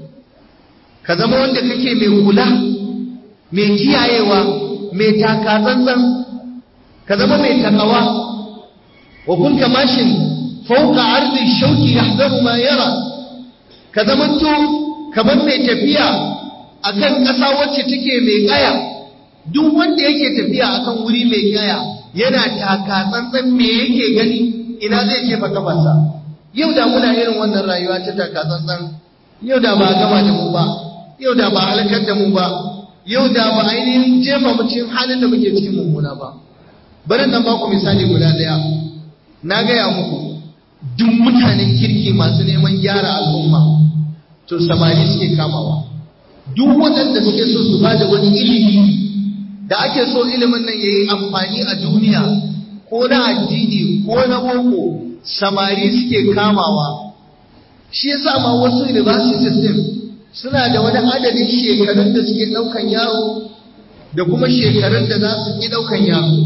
ka zama wanda kake mai kula, mai kiyayewa, mai takatsantsan, ka zama mai takawa. Wa kun kamashin fauka ardi shauki yahdaru ma yara, ka zamanto kamar mai tafiya akan ƙasa wacce take mai kaya. Duk wanda yake tafiya akan wuri mai kaya yana taka tsantsan me yake gani, ina zai jefa kafarsa. Yau da muna irin wannan rayuwa ta taka tsantsan, yau da ba gama da mu ba, yau da ba halakar da mu ba, yau da ba ainihin jefa mu cikin halin da muke cikin mummuna ba. Bari nan ba ku misali guda daya. Na gaya muku duk mutanen kirki masu neman gyara al'umma to samari suke kamawa. Duk waɗanda suke so su bada wani ilimi da ake so ilimin nan yayi amfani a duniya ko na addini ko na boko, samari suke kamawa. Shi yasa ma wasu university system suna da wani adadin shekarun da suke ɗaukan yaro da kuma shekarun da za su ki ɗaukan yaro.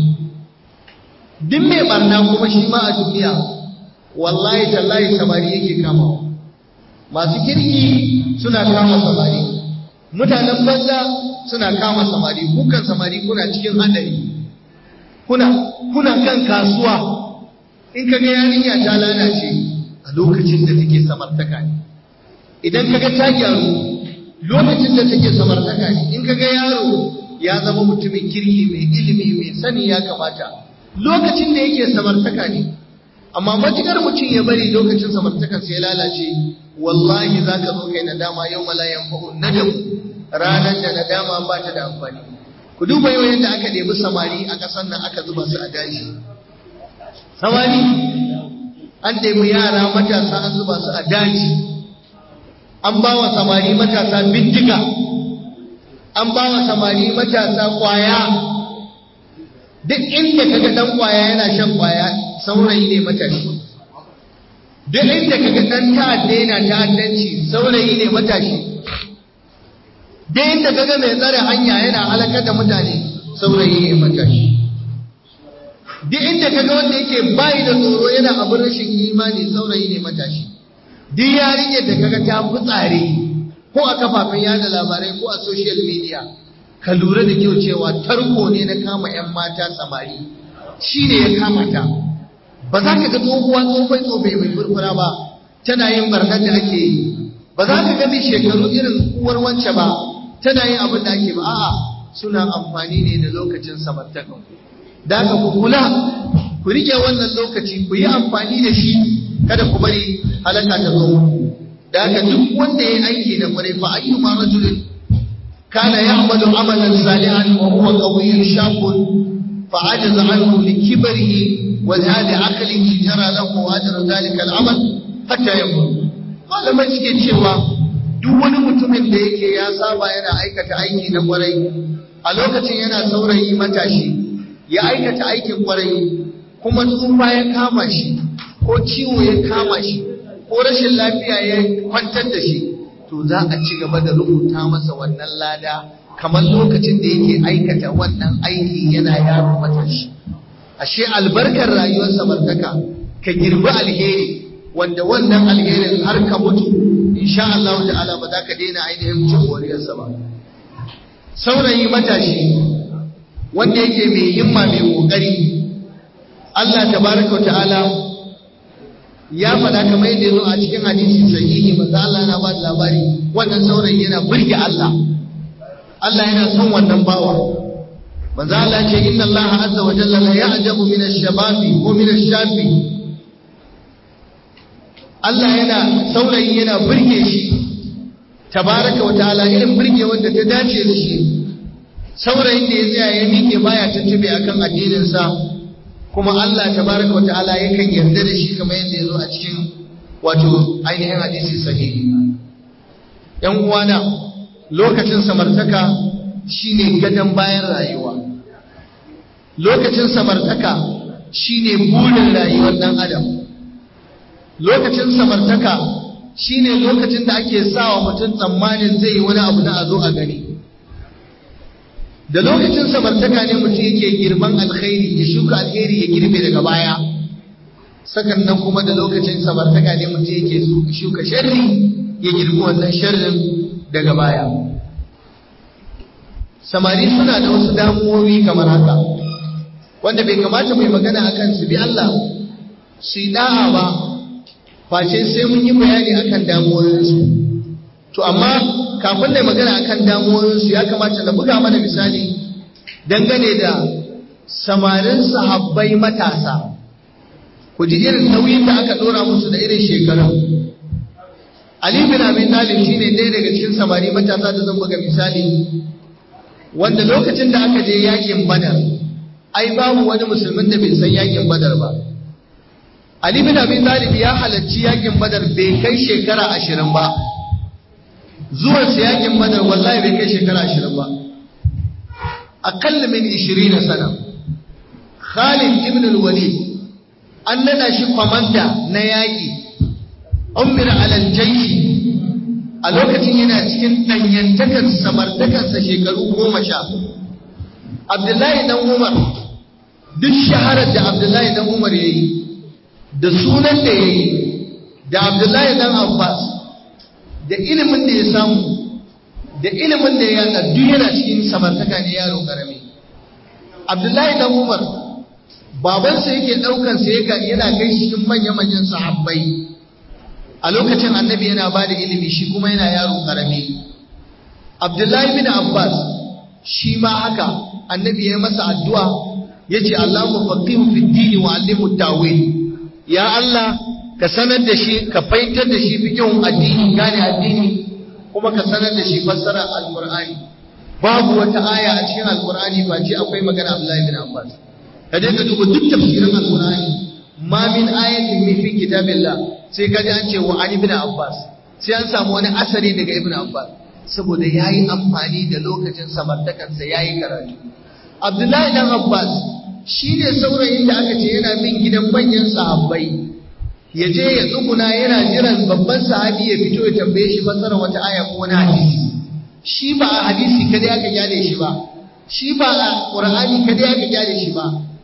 Duk mai barna kuma shi ma a duniya wallahi tallahi samari yake kamawa. Masu kirki suna kama samari, mutanen banza suna kama samari. Kukan samari kuna cikin hadari, kuna kuna kan kasuwa. In kaga yarinya ta lalace a lokacin da take samartaka ne, idan kaga ta gyaru lokacin da take samartaka ne, in kaga yaro ya zama mutumin kirki mai ilimi mai sani ya kamata lokacin da yake samartaka ne. Amma matukar mutum ya bari lokacin samartakan sai ya lalace, wallahi zaka zo kai nadama yau la yanfa'u nadam, ranar da nadama ba ta da amfani. Ku duba yau yadda aka nemi samari a ƙasar nan aka zuba su a daji. Samari an nemi yara matasa an zuba su a daji, an ba wa samari matasa bindiga, an ba wa samari matasa kwaya. Duk inda kaga dan kwaya yana shan kwaya saurayi ne matashi. Duk inda kaga dan ta'adda yana ta'addanci saurayi ne matashi. Duk inda kaga mai tsare hanya yana halakar da mutane saurayi ne matashi. duk inda kaga wanda yake bai da tsoro yana abin rashin imani saurayi ne matashi. Duk yarinyar da kaga ta fitsare ko a kafafen yada labarai ko a social media, ka lura da kyau cewa tarko ne na kama 'yan mata samari, shi ne ya kama ta. Ba za ka ga tsohuwa tsofai tsofai mai furfura ba tana yin barnar da ake yi, ba za ka ga mai shekaru irin uwar wance ba tana yin abin da ake ba. A'a, suna amfani ne da lokacin samartakan. Da ka ku kula, ku rike wannan lokaci, ku yi amfani da shi, kada ku bari halaka ta zo. Da ka duk wanda ya yi aiki da kwarai fa ayyuma rajulin kana ya'malu amalan salihan wa huwa qawiyyun shaqun fa ajaza anhu li kibrihi wa zali aqlihi jara lahu ajru dhalika al-amal hatta yamut. Malamai suke cewa duk wani mutumin da yake ya saba yana aikata aiki na kwarai a lokacin yana saurayi matashi, ya aikata aikin kwarai kuma tsufa ya kama shi ko ciwo ya kama shi ko rashin lafiya ya kwantar da shi, to za a ci gaba da rubuta masa wannan lada kamar lokacin da yake aikata wannan aiki yana yaro matashi. Ashe albarkar rayuwar samartaka, ka girbi alheri wanda wannan alherin har ka mutu insha Allah ta'ala ba za ka daina ainihin cin moriyarsa ba. Saurayi matashi wanda yake mai himma mai kokari, Allah tabaraka wa ta'ala ya faɗa kamar yadda ya zo a cikin hadisi sahihi, manzo Allah na ba da labari wannan saurayi yana burge Allah. Allah yana son wannan bawa. Manzo Allah ce inna Allah azza wa jalla la ya'jabu min ash-shababi wa min ash-shabi. Allah yana saurayi yana burge shi tabaraka wa ta'ala, irin burge wanda ta dace da shi. Saurayin da ya tsaya ya miƙe baya tuntube akan addinin sa, kuma Allah tabaraka wa ta'ala yakan yarda da shi kamar yadda ya zo a cikin wato ainihin hadisi sahihi. Yan uwana, lokacin samartaka shine gadon bayan rayuwa. Lokacin samartaka shine burin rayuwar dan adam. Lokacin samartaka shine lokacin da ake sawa mutum tsammanin zai yi wani abu na a zo a gani. Da lokacin samartaka ne mutum yake girman alkhairi, ya shuka alheri ya girbe daga baya. Sakan nan kuma da lokacin samartaka ne mutum yake shuka sharri ya girbi wannan sharrin daga baya. Samari suna da wasu damuwoyi kamar haka, wanda bai kamata mai magana akan su bi Allah su yi da'a ba, face sai mun yi bayani akan damuwoyinsu. To amma kafin da magana akan damuwoyinsu ya kamata na buga mana misali dangane da samarin sahabbai matasa. Ku ji irin nauyin da aka dora musu da irin shekaru. Ali bin Abi Talib shine ɗaya daga cikin samari matasa da zan buga misali, wanda lokacin da aka je yakin Badar, ai babu wani musulmin da bai san yakin Badar ba. Ali bin Abi Talib ya halarci yakin Badar bai kai shekara ashirin ba. Zuwan sa yakin Badar wallahi bai kai shekara ashirin ba. Aqall min ishirin sana. Khalid ibn al-Walid an nada shi komanda na yaki. Umira ala al-jaysh a lokacin yana cikin danyantakar samartakarsa shekaru goma sha. Abdullahi dan Umar, duk shaharar da Abdullahi dan Umar yayi, da sunan da ya yi, da Abdullahi dan Abbas, da ilimin da ya samu, da ilimin da ya yada, duk yana cikin samartaka ne yaro karami. Abdullahi dan Umar, babansa yake ɗaukansa yana kai cikin manya-manyan sahabbai. A lokacin annabi yana ba da ilimi, shi kuma yana yaro karami. Abdullahi bin Abbas, shi ma haka, annabi ya yi masa addu'a, ya ce, Allahumma faqihu fid dini wa allimhu ta'wil. Ya Allah, ka sanar da shi, ka fahimtar da shi fikihun addini, gane addini, kuma ka sanar da shi fassarar Alƙur'ani. Babu wata aya a cikin Alƙur'ani face akwai magana Abdullahi bin Abbas. Ka je ka duba duk tafsirin Alƙur'ani, ma min ayatin min fi kitabillah, sai ka ji an ce wa an ibn Abbas, sai an samu wani asari daga Ibn Abbas, saboda yayi amfani da lokacin samartakarsa yayi karatu. Abdullahi dan Abbas shi ne saurayin da aka ce yana bin gidan manyan sahabbai, ya je ya tsuguna yana jiran babban sahabi ya fito ya tambaye shi fassara wata aya ko wani hadisi. Shi ba a hadisi kada aka kyale shi ba, shi ba a Qur'ani kada aka kyale shi ba,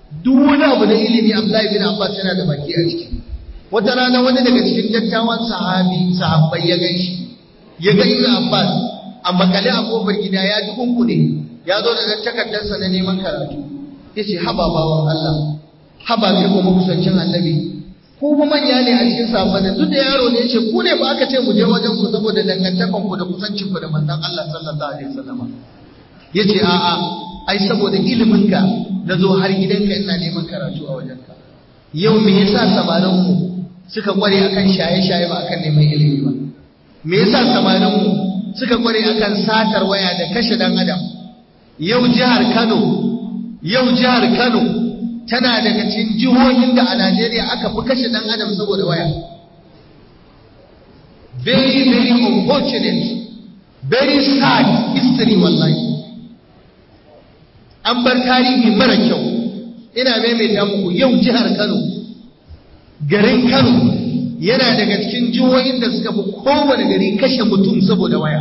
duk wani abu na ilimi Abdullahi bin Abbas yana da baki a ciki. Wata rana wani daga cikin dattawan sahabi sahabbai ya ganshi ya ga Ibn Abbas a makale a kofar gida ya dukunku ne ya zo da dan takardarsa na neman karatu yace haba bawan Allah haba kai kuma kusancin annabi ku ba manya ne a cikin sahabban duk da yaro ne yace ku ne ba aka ce mu je wajen ku saboda dangantakan ku da kusancin ku da manzon Allah sallallahu alaihi wasallam yace a a ai saboda ilimin ka nazo har gidanka ina neman karatu a wajenka yau me yasa samarin mu suka kware akan shaye-shaye ba akan neman ilimi ba me yasa samarin mu suka kware akan satar waya da kashe dan adam yau jihar Kano yau jihar Kano tana daga cikin jihohin da a Najeriya aka fi kashe dan adam saboda waya very very unfortunate very sad history wallahi an bar tarihi mara kyau ina maimaita muku yau jihar Kano garin Kano yana daga cikin jihohin da suka fi kowane gari kashe mutum saboda waya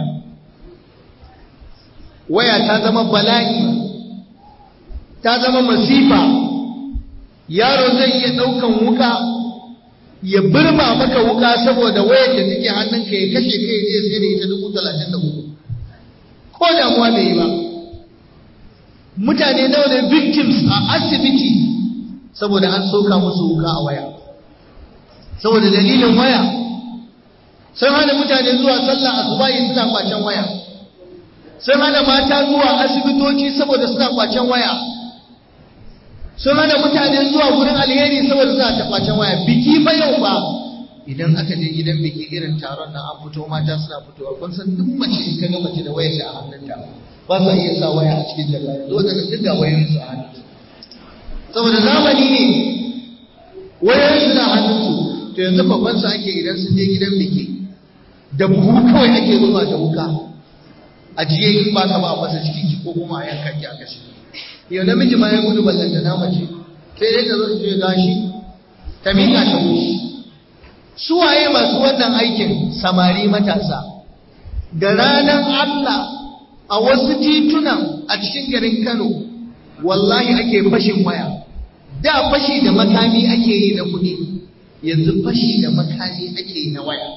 waya ta zama bala'i ta zama masifa yaro zai iya ɗaukan wuka ya birma maka wuka saboda wayar da take hannunka ya kashe kai ya sai da ita dubu talatin da uku ko damuwa bai yi ba mutane nawa ne victims a asibiti saboda an soka musu wuka a waya saboda dalilin waya sun hana mutane zuwa sallah asubahi suna kwacen waya sun hana mata zuwa asibitoci saboda suna kwacen waya sun hana mutane zuwa gurin alheri saboda suna ta kwacen waya biki fa yau ba idan aka je gidan biki irin taron nan an fito mata suna fitowa kun san duk mace in ka ga mace da wayar a hannunta ba za iya sa waya a cikin jaka dole da duk ga wayoyin su a hannunsu saboda zamani ne wayoyin su na hannunsu to yanzu babban su ake idan sun je gidan biki da buhu kawai ake zuwa da wuka a jiye in ba ka ba a fasa cikin ki ko kuma a yanka ki a kashe yau namiji ma ya gudu ballanta na mace sai dai ta zo ta je gashi ta miƙa ta wuce su waye masu wannan aikin samari matasa da ranar Allah a wasu titunan a cikin garin Kano wallahi ake fashin waya da fashi da makami ake yi na kuɗi yanzu fashi da makami ake yi na waya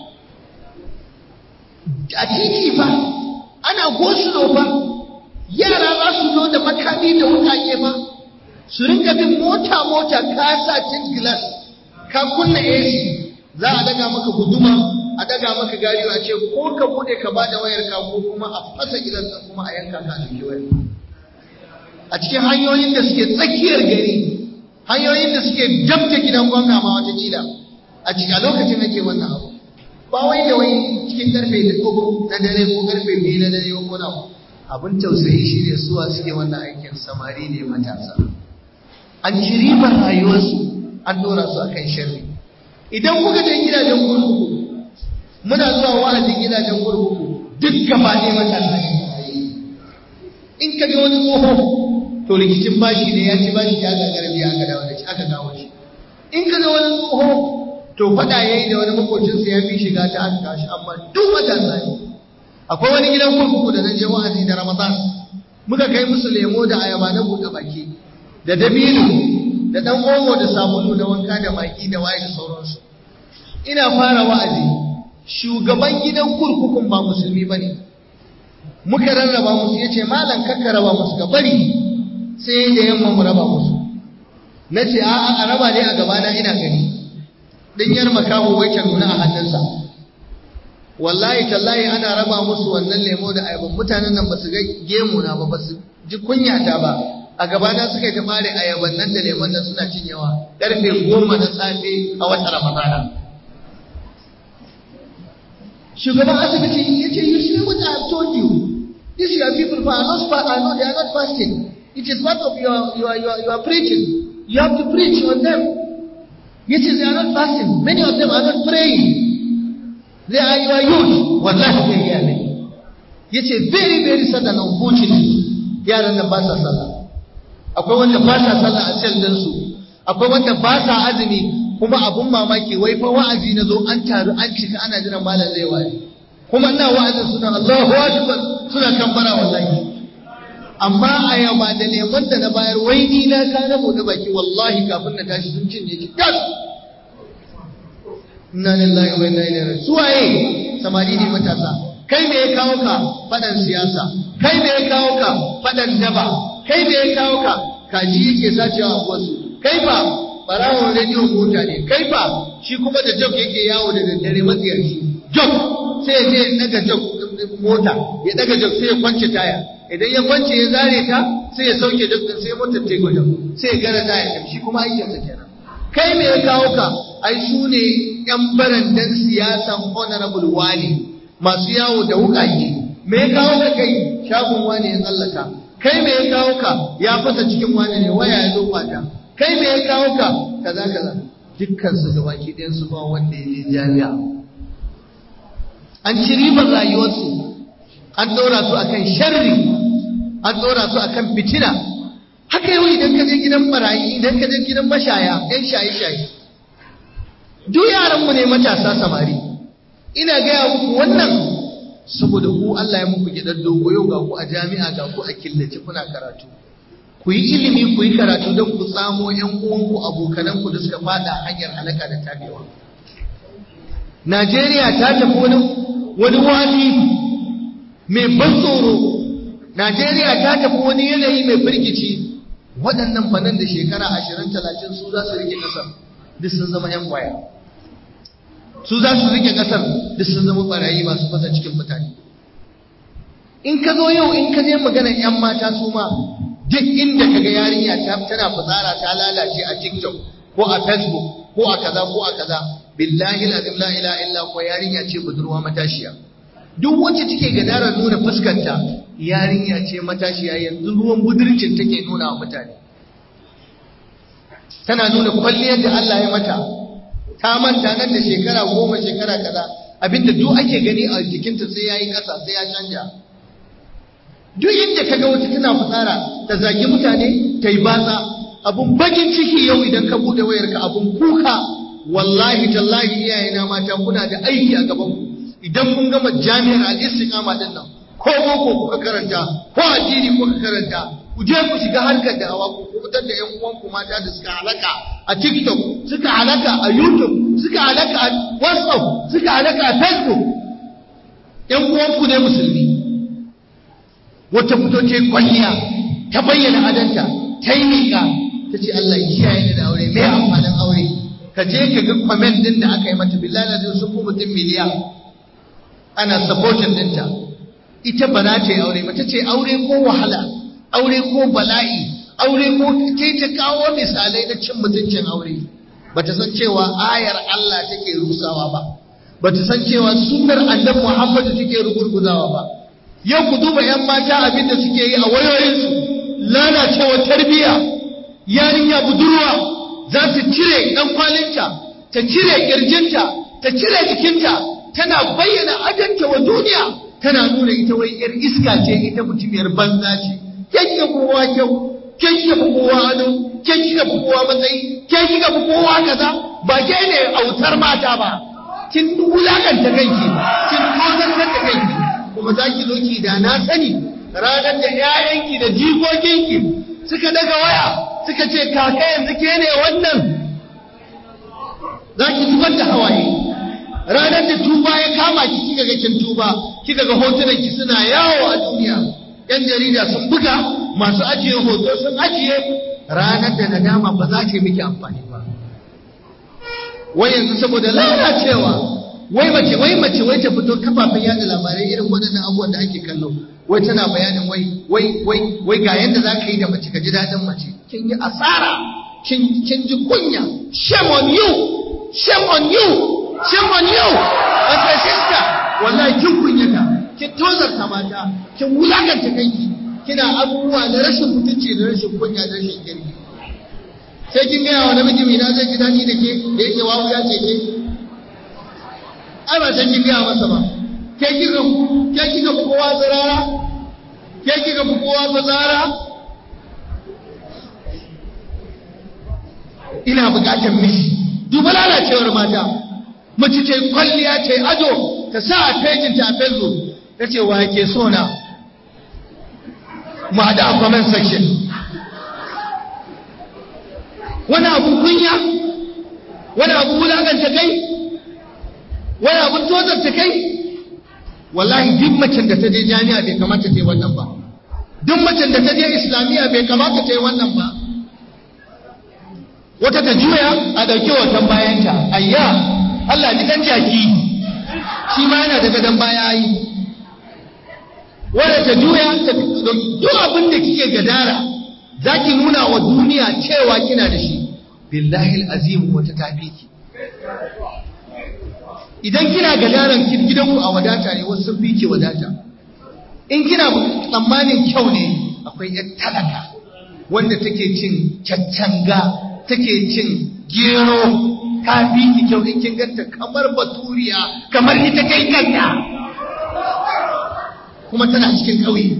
a titi fa ana gosulo fa yara za su zo da makami da wukake fa su rinka bin mota mota ka sa tin glass ka kunna A C za a daga maka guduma a daga maka gari a ce ko ka bude ka bada wayar ka ko kuma a fasa gidan ka kuma a yanka ka da wayar a cikin hanyoyin da suke tsakiyar gari hanyoyin da suke dabta gidan gwamna ma wata kila a cikin a lokacin ake wannan abu ba wai da wai cikin karfe da uku na dare ko karfe biyu na dare ko na abin tausayi shine suwa suke wannan aikin samari ne matasa an ci ribar rayuwarsu an dora su akan sharri idan kuka je gidajen kurkuku muna zuwa wa'azin gidajen kurkuku duk gaba ne matasa ne in ka ga wani tsoho to rikicin bashi ne ya ci bashi ya gagara biya aka dawo da shi aka dawo shi in ka ga wani tsoho to fada yayi da wani makocinsa ya fi shiga ta aka kashi amma duk matasa ne akwai wani gidan kurkuku da na je wa'azi da Ramadan muka kai musu lemo da ayaba na buɗe baki da dabino da dan omo da sabulu da wanka da maki da waye da sauransu ina fara wa'azi shugaban gidan kurkukun ba musulmi bane muka rarraba musu yace malam kakka raba musu ka bari sai da yamma mu raba musu nace a a raba dai a gaba na ina gani dinyar makaho wai ta nuna a hannunsa wallahi tallahi ana raba musu wannan lemo da ayaba mutanen nan basu ga gemu na ba basu ji kunya ta ba a gaba na suka yi ta bare ayaban nan da lemon nan suna cinyewa karfe goma na safe a watan Ramadana shugaban asibiti yace you see what I have told you these your people are not fast I know they are not fasting it is part of your your your, your preaching you have to preach on them yace they are not fasting many of them are not praying they are your youth wallahi they hear me yace very very sad and unfortunate yaran nan ba sa sallah akwai wanda ba sa sallah a sel din su akwai wanda ba sa azumi kuma abun mamaki wai fa wa'azi nazo an taru an cika ana jiran malam zai wani kuma ina wa'azin suna Allahu akbar suna kambara wallahi amma ayaba da lemon da na bayar wai ni na ka na bude baki wallahi kafin na tashi sun cinye shi tas. Inna lillahi wa inna ilaihi raji'un. Suwaye samari ne matasa. Kai me ya kawo ka fadan siyasa? Kai me ya kawo ka fadan daba? Kai me ya kawo ka kaji yake sacewa a wasu? Kai fa barawon rediyon mota ne. Kai fa shi kuma da jog yake yawo da daddare matsiyarci. Jog sai ya je daga jog mota ya daga jog sai ya kwance taya. Idan ya kwance ya zare ta sai ya sauke jog din sai motar ta gwaje sai ya gara taya shi kuma aikinsa kenan. Kai me ya kawo ka? Ai su ne yan barandan siyasan honorable wani masu yawo da wukaki. Me ya kawo ka kai? Shagon wani ya tsallaka. Kai me ya kawo ka? Ya fasa cikin wani ne waya ya zo kwata. Kai me ya kawo ka? Kaza kaza. Dukkan su gaba ki ɗayan su ba wanda ya je jami'a. An ci ribar rayuwarsu. An ɗora su akan sharri. An ɗora su akan fitina. Haka yau idan ka je gidan barayi, idan ka je gidan mashaya, ‘yan shaye-shaye. Duk yaranmu ne matasa samari. Ina gaya muku wannan saboda ku Allah ya muku gidan dogo yau ga ku a jami'a ga ku a killace kuna karatu. Ku yi ilimi ku yi karatu don ku samo ‘yan uwanku abokananku da suka fada hanyar halaka da tabewa. Najeriya ta tafi wani wani wani mai ban tsoro. Najeriya ta tafi wani yanayi mai firgici. Waɗannan fanan da shekara ashirin talatin su za su rike ƙasar duk sun zama ‘yan kwaya. Su za su rike ƙasar duk sun zama ɓarayi masu fasa cikin mutane. In ka zo yau in ka je maganar ‘yan mata su ma duk inda ka ga yarinya tana fitsara ta lalace a TikTok ko a Facebook ko a kaza ko a kaza billahi lazim la ilaha illa ko yarinya ce budurwa matashiya. Duk wacce take gadarar nuna fuskanta yarinya ce matashiya yanzu ruwan budurcin take nuna wa mutane. Tana nuna kwalliyar da Allah ya mata. Ta manta nan da shekara goma shekara kaza abinda duk ake gani a jikinta sai yayi kasa sai ya canja. Duk inda kaga wata tana fitsara ta zagi mutane ta yi batsa abun bakin ciki yau idan ka bude wayarka abun kuka wallahi tallahi iyayena mata kuna da aiki a gaban ku. Idan kun gama jami'ar al-istiqama din nan ko boko kuka karanta ko addini kuka karanta ku je ku shiga harkar da'awa ku fitar da ƴan uwanku mata da suka halaka a TikTok suka halaka a YouTube suka halaka a WhatsApp suka halaka a Facebook ƴan uwanku ne musulmi. Wata fito ce kwalliya ta bayyana adanta ta yi miƙa ta ce Allah ya kiyaye ni da aure mai amfanin aure. Ka je ka ga comment din da aka yi mata billahi lazim sun fi mutum miliyan ana supporting dinta. Ita ba za ta yi aure ba ta ce aure ko wahala aure ko bala'i aure ko kai ta kawo misalai na cin mutuncin aure. Ba ta san cewa ayar Allah take rusawa ba, ba ta san cewa sunnar annabi Muhammadu take rugurguzawa ba. Yau ku duba ‘yan mata abin da suke yi a wayoyinsu lalacewa tarbiyya. Yarinya budurwa za ta cire ɗan kwalinta, ta cire ƙirjinta, ta cire jikinta, tana bayyana adanta wa duniya, tana nuna ita wai ‘yar iska ce, ita mutumiyar banza ce. Ke kika fi kowa kyau, ke kika fi kowa ado, ke kika fi kowa matsayi, ke kika fi kowa kaza, ba ke ne autar mata ba. Kin wulakanta kanki, kin tozartar da kanki. Kuma za ki zo ki da na sani ranar da ‘ya'yanki da jikokinki suka daga waya suka ce kaka yanzu ke ne wannan za ki zubar da hawaye. Ranar da tuba ya kama ki kika ga kin tuba kika ga hotunanki suna yawo a duniya, ‘yan jarida sun buga, masu ajiye hoto sun ajiye. Ranar da nadama ba za ta yi miki amfani ba. Wai yanzu saboda lalacewa wai mace wai mace wai ta fito kafafen yada labarai irin waɗannan abubuwan da ake kallo, wai tana bayanin wai wai wai wai ga yanda za ka yi da mace ka ji daɗin mace. Kin yi asara, kin kin ji kunya. Shame on you, shame on you, shame on you. Wata sister wallahi kin kunyata, kin tozarta mata, kin wulakanta kanki, kina abubuwa da rashin mutunci da rashin kunya da rashin kirki. Sai kin gaya wa namiji mai na zai ji daɗi da ke da yake wawu ya ce ke. Ai ba sai kin gaya masa ba. Ke kika ke kika fi kowa tsirara? Ke kika fi kowa tsirara? Ina buƙatar miji. Duba lalacewar mata. Mace ce kwalliya ce ado ta sa a fejinta a Facebook. Ta ce wa ke so na? mu haɗu a comment section. Wani abu kunya, wani abu wulakanta kai, wani abu tozarta kai. Wallahi duk macen da ta je jami'a bai kamata ta yi wannan ba, duk macen da ta je islamiyya bai kamata ta yi wannan ba. Wata ta juya a ɗauki watan bayanta, ayya Allah ji ɗan jaki shi ma yana da gadon baya yi. Wadda ta juya ta duk abin da kike gadara za ki nuna wa duniya cewa kina da shi, billahi azim wata tafi ki. Idan kina gadaran gidanku a wadata ne, wasu sun fi ke wadata. In kina tsammanin kyau ne, akwai yar talaka wanda take cin caccanga, take cin gero, ta fi ki kyau. In kin ganta kamar baturiya, kamar ita kai kanta, kuma tana cikin ƙauye.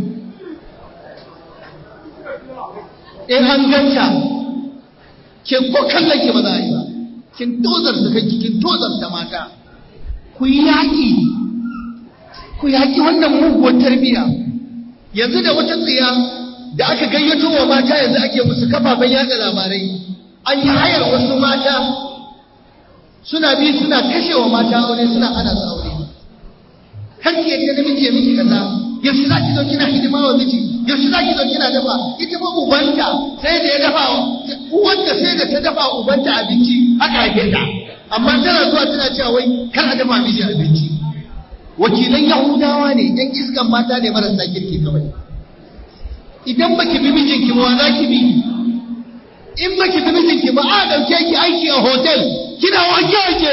In an ganta ke ko kallon ki ba za a yi ba, kin tozarta kanki, kin tozarta mata. Ku yi yaƙi, ku yaƙi wannan muguwar tarbiyya. Yanzu da wata tsiya da aka gayyato wa mata, yanzu ake musu kafafen yaɗa labarai, an yi hayar wasu mata suna bi suna kashe wa mata aure, suna hana su aure. Har ki yadda namiji ya miki kaza, yaushe za ki zo kina hidima wa miji, yaushe za ki zo kina dafa. Ita ba ubanta sai da ya dafa, uwanta sai da ta dafa ubanta abinci aka haife ta, amma tana zuwa tana cewa wai kar a dafa miji abinci. Wakilan Yahudawa ne, yan iskan mata ne marasa kirki kawai. Idan baki bi mijinki ba, za ki bi. In baki bi mijinki ba, a ɗauke ki aiki a hotel kina wanke-wanke,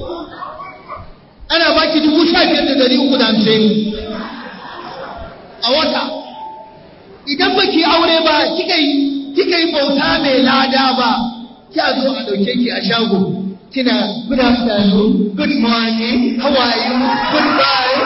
ana baki dubu sha biyar da dari uku da hamsin a wata. Idan baki aure ba, kika yi kika yi bauta mai lada ba, kya zo a ɗauke ki a shago kina good afternoon, good morning, how are you, goodbye.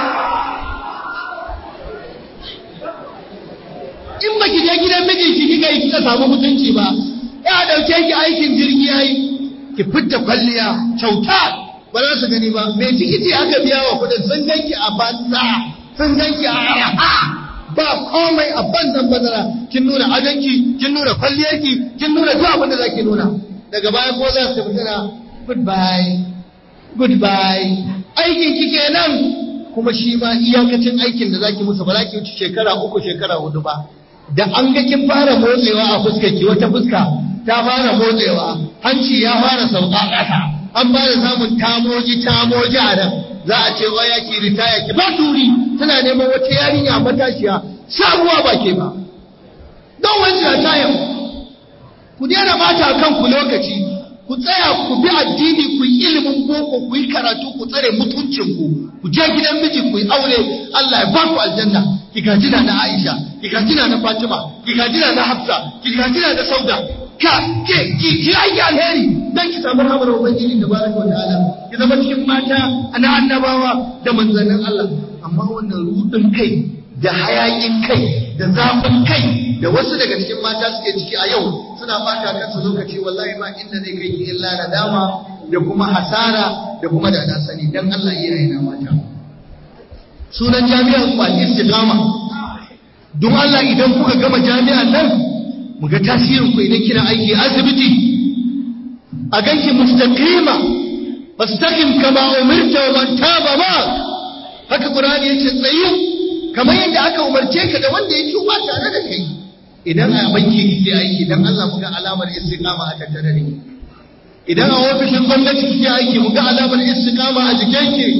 In baki je gidan mijinki kika yi kika samu mutunci ba, ya ɗauke ki aikin jirgi yayi, ki fitta kwalliya kyauta, ba za su gani ba. Mai tikiti aka biya wa kudin, sun ganki a banza, sun ganki a araha, ba komai a banzan bazara. Kin nuna adanki, kin nuna kwalliyarki, kin nuna duk abin da zaki nuna. Daga baya ko za su tafi tana goodbye, goodbye. Aikin ki kenan, kuma shi ma iyakacin aikin da zaki musu ba za ki wuce shekara uku shekara hudu ba. Da an ga kin fara motsewa a fuskar ki, wata fuska ta fara motsewa, hanci ya fara sauka ƙasa, an fara samun tamoji tamoji a nan, za a ce waya ki ritaya ki ba turi, tana neman wata yarinya matashiya sabuwa ba ke ba. Don wani ritaya, ku daina bata kanku lokaci, ku tsaya ku bi addini, ku yi ilimin boko, ku yi karatu, ku tsare mutuncinku, ku je gidan miji ku yi aure, Allah ya ba ku aljanna. Ki gajina na Aisha, ki gajina na Fatima, ki gajina na Hafsa, ki gajina na Sauda, ka ke ki ki aiki alheri dan ki samu rahmar ubangiji tabaraka wa ta'ala, ki zama cikin mata na annabawa da manzannin Allah. Amma wannan rudin kai da hayakin kai da zafin kai da wasu daga cikin mata suke ciki a yau, suna bata kansu lokaci, wallahi ma inda zai kai ki illa nadama da kuma hasara da kuma da na sani. Dan Allah iyaye na mata, sunan jami'an ku al-istiqama. Don Allah idan kuka gama jami'an nan, mu ga tasirin ku idan kina aiki asibiti, a ganki mustaqima, fastaqim kama umirta wa man taba ma. Haka Qur'ani yace tsayu kamar yadda aka umarce ka da wanda ya tuba tare da kai. Idan a banki kike aiki, dan Allah mu ga alamar istiqama a tattare da ki. Idan a ofishin gwamnati kike aiki, mu ga alamar istiqama a jikinki.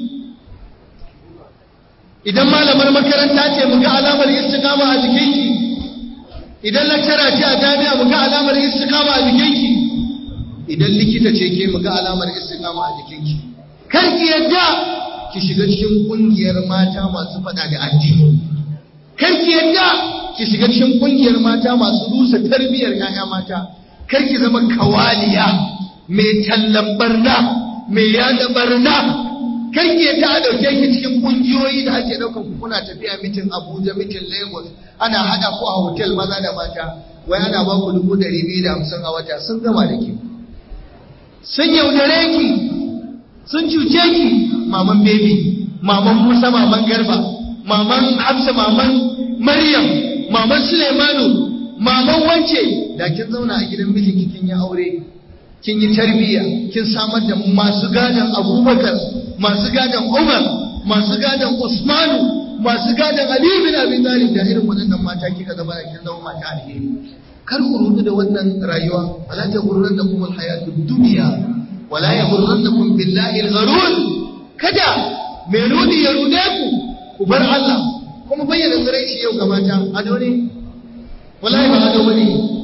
Idan malamar makaranta ce, mu ga alamar istiqama a jikinki. Idan lecturer ce a jami'a, mu ga alamar istiqama a jikinki. Idan likita ce ke, mu ga alamar istiqama a jikinki. Kar ki yadda ki shiga cikin kungiyar mata masu fada da addini. Kar ki yadda ki shiga cikin kungiyar mata masu rusa tarbiyyar ƴaƴa mata. Kar ki zama kawaliya mai tallan barna, mai yada barna. Kar ki yadda a dauke ki cikin kungiyoyi da ake daukan ku kuna tafiya mitin Abuja, mitin Lagos, ana hada ku a hotel maza da mata, wai ana ba ku dubu ɗari biyu da hamsin a wata. Sun gama da ki, sun yaudare ki, sun cuce ki. Maman baby, maman Musa, maman Garba, maman Hafsa, maman Maryam, maman Sulaimanu, maman wance, da kin zauna a gidan mijinki kin yi aure, kin yi tarbiyya, kin samar da masu gadon Abubakar, masu gadon Umar, masu gadon Usmanu, masu gadon Ali bin Abi Talib, da irin waɗannan mata kika zama kin zama mata alheri. Kar ku rudu da wannan rayuwa, wala ta gurrannakum alhayatud dunya, wala yaghurrannakum billahi algharur. Kada mai rudi ya rude ku, ku bar Allah. Kuma bayyana tsiraici yau ga mata ado ne, wallahi ba ado bane.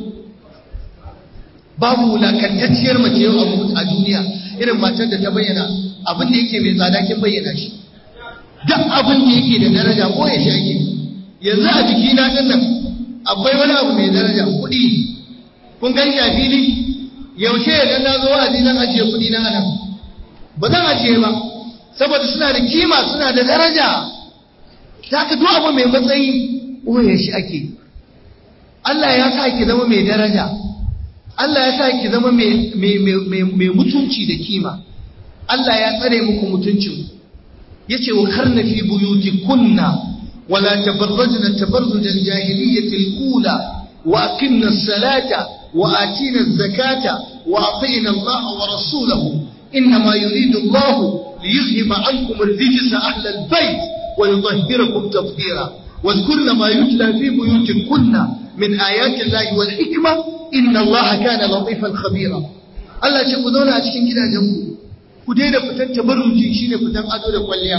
Babu wulakantacciyar mace yau a duniya irin matar da ta bayyana abin da yake mai tsada kin bayyana shi. Duk abin da yake da daraja ko ya shage. Yanzu a jiki na din nan akwai wani abu mai daraja, kuɗi. Kun gan shi a fili? Yaushe idan na zo wa'azi nan ajiye kuɗi na anan? Ba zan ajiye ba, saboda suna da kima, suna da daraja. Ta ka duk abu mai matsayi ɓoye shi ake. Allah ya sa ki zama mai daraja. Allah ya sa ki zama mai mutunci da kima. Allah ya tsare muku mutuncin. Yace wa karna fi buyutikunna wala tabarrajna tabarrujal jahiliyyatil ula wa aqimna as-salata wa atina az-zakata wa atina Allah wa rasulahu inma yuridu Allah liyuzhiba ankum ar-rijsa ahla al-bayt wa yudhhirakum tatheera واذكرن ما يتلى في بيوتكن من آيات الله والحكمة إن الله كان لطيفا خبيرا. Allah ce ku zauna a cikin gidajenku, ku daina fitan tabarruji shine fitan ado da kwalliya.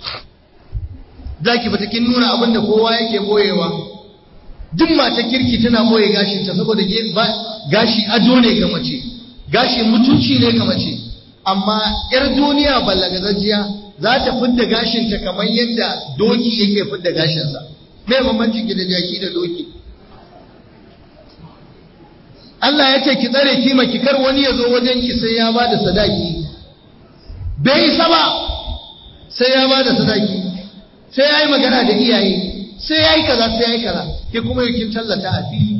Zaki fita kin nuna abin da kowa yake boyewa. Duk mata kirki tana boye gashin ta saboda gashi ado ne ga mace, gashi mutunci ne ga mace. Amma yar duniya ballagazajiya za ta fidda gashin ta kamar yadda doki yake fidda gashin sa. Me bambancin ki da jaki da doki? Allah ya ce ki tsare kima ki kar wani ya zo wajen ki sai ya bada sadaki. Bai saba sai ya bada sadaki. Sai yayi magana da iyaye, sai yayi kaza sai yayi kaza. Ke kuma kin tallata a fili.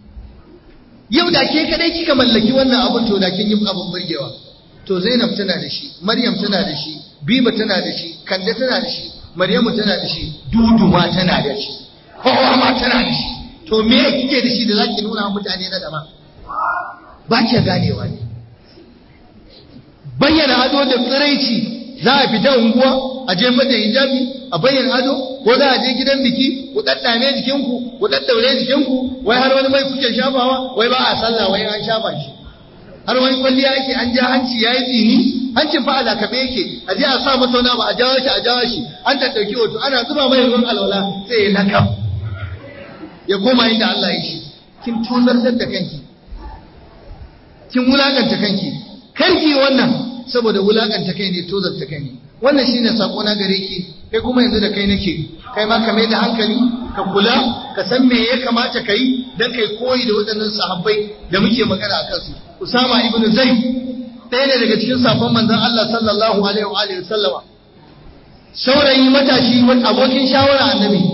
Yau da ke kadai kika mallaki wannan abun to da kin yi abun burgewa. To Zainab tana da shi, Maryam tana da shi, Biba tana da shi, Kande tana da shi, Maryamu tana da shi, Dudu ma tana da shi. Kowa ma tana da shi. To me kike da shi da zaki nuna mutane na dama? Ba ke ganewa ne. Bayyana ado da tsiraici, za a fita unguwa a je mata hijabi a bayyana ado, ko za a je gidan biki ku daddame jikinku ku daddaure jikinku, wai har wani mai kuke shafawa, wai ba a sallah wai an shafa shi, har wani kwalliya yake an ja hanci yayi tsini, hancin fa a kabe yake, a je a sa masa wani abu a jawo shi a jawo shi, an tattauki hoto ana zuba mai ruwan alwala sai ya nakam ya koma inda Allah ya shi. Kin tozartar da kanki, kin wulakanta kanki, kanki wannan saboda wulakanta kai ne, tozarta kai ne. Wannan shine sako na gare ki, kai kuma yanzu da kai nake, kai ma ka mai da hankali, ka kula, ka san me ya kamata ka yi dan kai koyi da waɗannan sahabbai da muke magana akan su. Usama ibn Zaid ɗaya ne daga cikin safan manzon Allah sallallahu alaihi wa alihi wasallama. Saurayi matashi wani abokin shawara annabi.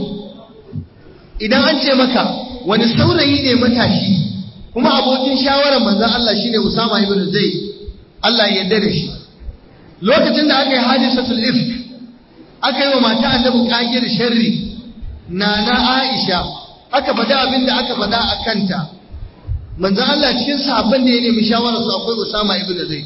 Idan an ce maka wani saurayi ne matashi kuma abokin shawarar manzon Allah shine Usama ibn Zaid, Allah ya yarda da shi. Lokacin da aka yi hadisatul ifk, aka yi wa mata annabi kagir sharri, nana Aisha, aka faɗa abin da aka faɗa a kanta. Manzon Allah cikin sahabban da ya nemi shawarar su akwai Usama ibn Zaid.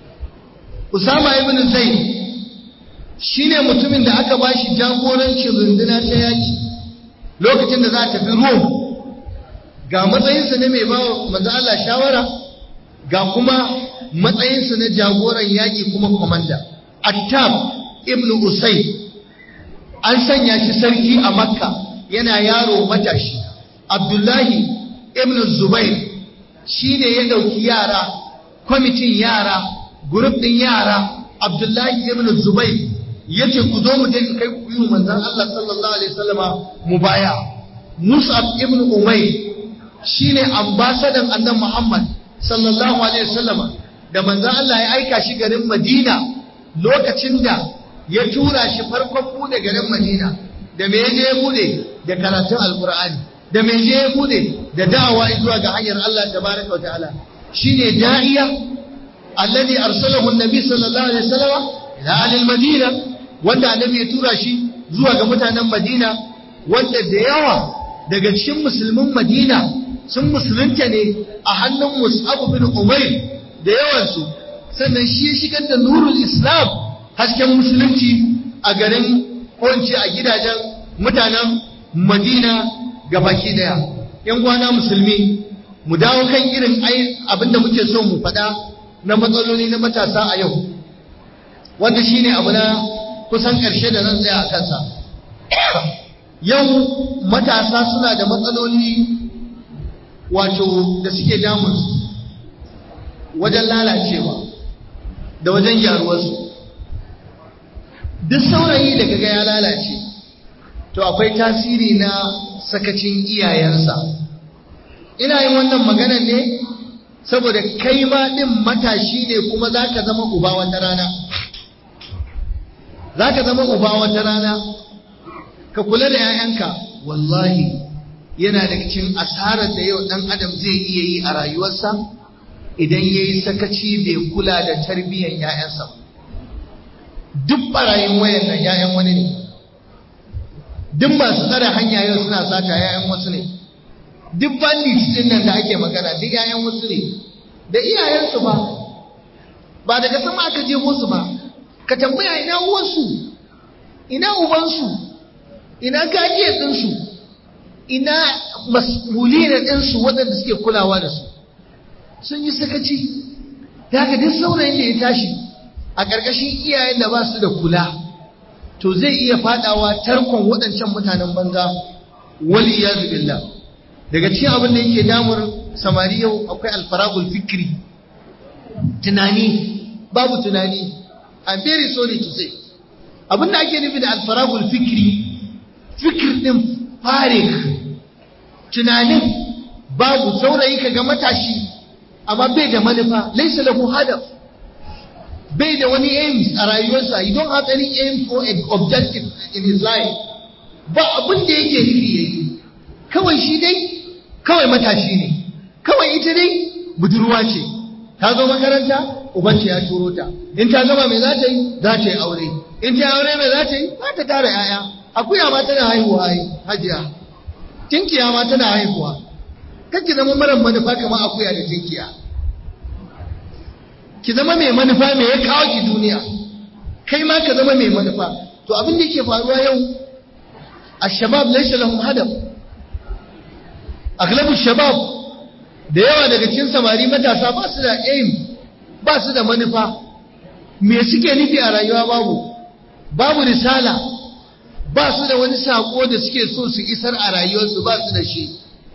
Usama ibn Zaid shine mutumin da aka bashi jagorancin runduna ta yaki lokacin da za ta tafi Rom. Ga matsayinsa ne mai bawa manzon Allah shawara, ga kuma matsayinsa na jagoran yaƙi kuma komanda. Attab ibn Usayd an sanya shi sarki a Makka yana yaro matashi. Abdullahi ibn Zubair shine ya dauki yara, kwamitin yara, group din yara. Abdullahi ibn Zubair yace ku zo mu je kai ku yi manzon Allah sallallahu alaihi wasallama mubaya. Mus'ab ibn Umayr shine ambassador annabi Muhammad sallallahu alaihi wasallama da manzon Allah ya aika shi garin Madina lokacin da ya tura shi farkon bude garin Madina. Da me yaje ya bude? Da karatun Alqur'ani. Da me yaje ya bude? Da da'awa zuwa ga hanyar Allah tabaraka wa ta'ala. Shine da'iya alladhi arsalahu an-nabi sallallahu alaihi wasallam ila ahli Madina, wanda annabi ya tura shi zuwa ga mutanen Madina, wanda da yawa daga cikin musulmin Madina sun musulunta ne a hannun Mus'ab bin Umair da yawansu, sannan shi ya shigar da nurul Islam hasken musulunci a garin kwanci a gidajen mutanen Madina gabaki daya. Yan gwana musulmi, mu dawo kan irin abinda muke so mu faɗa na matsaloli na matasa a yau, wanda shine abu na kusan ƙarshe da zan tsaya a kansa. Yau matasa suna da matsaloli wato da suke damunsu wajen lalacewa da wajen gyaruwarsu. Duk saurayi da kaga ya lalace to akwai tasiri na sakacin iyayensa. Ina yin wannan maganar ne saboda kai ma din matashi ne, kuma zaka zama uba wata rana zaka zama uba wata rana ka kula da 'ya'yanka. Wallahi yana da cikin asarar da yau dan adam zai iya yi a rayuwarsa idan yayi sakaci bai kula da tarbiyyar 'ya'yansa. Duk barayin wayan nan 'ya'yan wani ne, duk masu tsare hanya yau suna sata 'ya'yan wasu ne, duk bandits din nan da ake magana duk 'ya'yan wasu ne, da iyayensu ba ba daga sama aka je musu ba. Ka tambaya ina uwansu, ina ubansu, ina gajiyar ɗinsu, ina mas'uliyar ɗinsu waɗanda suke kulawa da su. Sun yi sakaci. Da haka duk saurayin da ya tashi a ƙarƙashin iyayen da ba su da kula to zai iya faɗawa tarkon waɗancan mutanen banza, wal iyazu billah. Daga cikin abin da yake damar samari yau akwai alfaragul fikri, tunani babu tunani. I'm very sorry to say, abin da ake nufi da alfaragul fikri, fikir din farik, tunanin babu. Saurayi kaga matashi amma bai da manufa, laysa lahu hadaf, bai da wani aims a rayuwarsa. You don't have any aim or objective in his life. Ba abin da yake nufi yayi, kawai shi dai kawai matashi ne, kawai ita dai budurwa ce, ta zo makaranta ubanta ya turo ta, in ta gama mai za ta yi, za ta yi aure, in ta yi aure mai za ta yi, za ta tara 'ya'ya. Akuya ma tana haihuwa, ai hajiya, tinkiya ma tana haihuwa. Kake zama mara manufa kamar akuya da tinkiya, ki zama mai manufa. Me ya kawo ki duniya? Kai ma ka zama mai manufa. To abin da yake faruwa yau, ashabab laysa lahum hadaf. Aglabu shabab, da yawa daga cikin samari matasa ba su da aim, ba su da manufa. Me suke nufi a rayuwa? Babu babu risala, ba su da wani sako da suke so su isar a rayuwarsu, ba su da shi.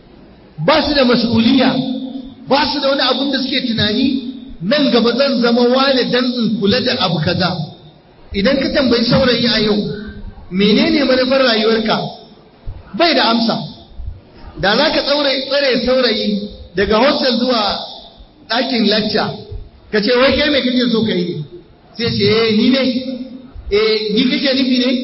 Ba su da mas'uliya, ba su da wani abun da suke tunani nan gaba zan zama wani dan in kula da abu kaza. Idan ka tambayi saurayi a yau menene manufar rayuwarka, bai da amsa. Da za ka tsare saurayi daga hostel zuwa ɗakin lacca, ka ce wai kai mai kake so ka yi ne? Sai ce eh ni ne. Eh ni kake nufi ne?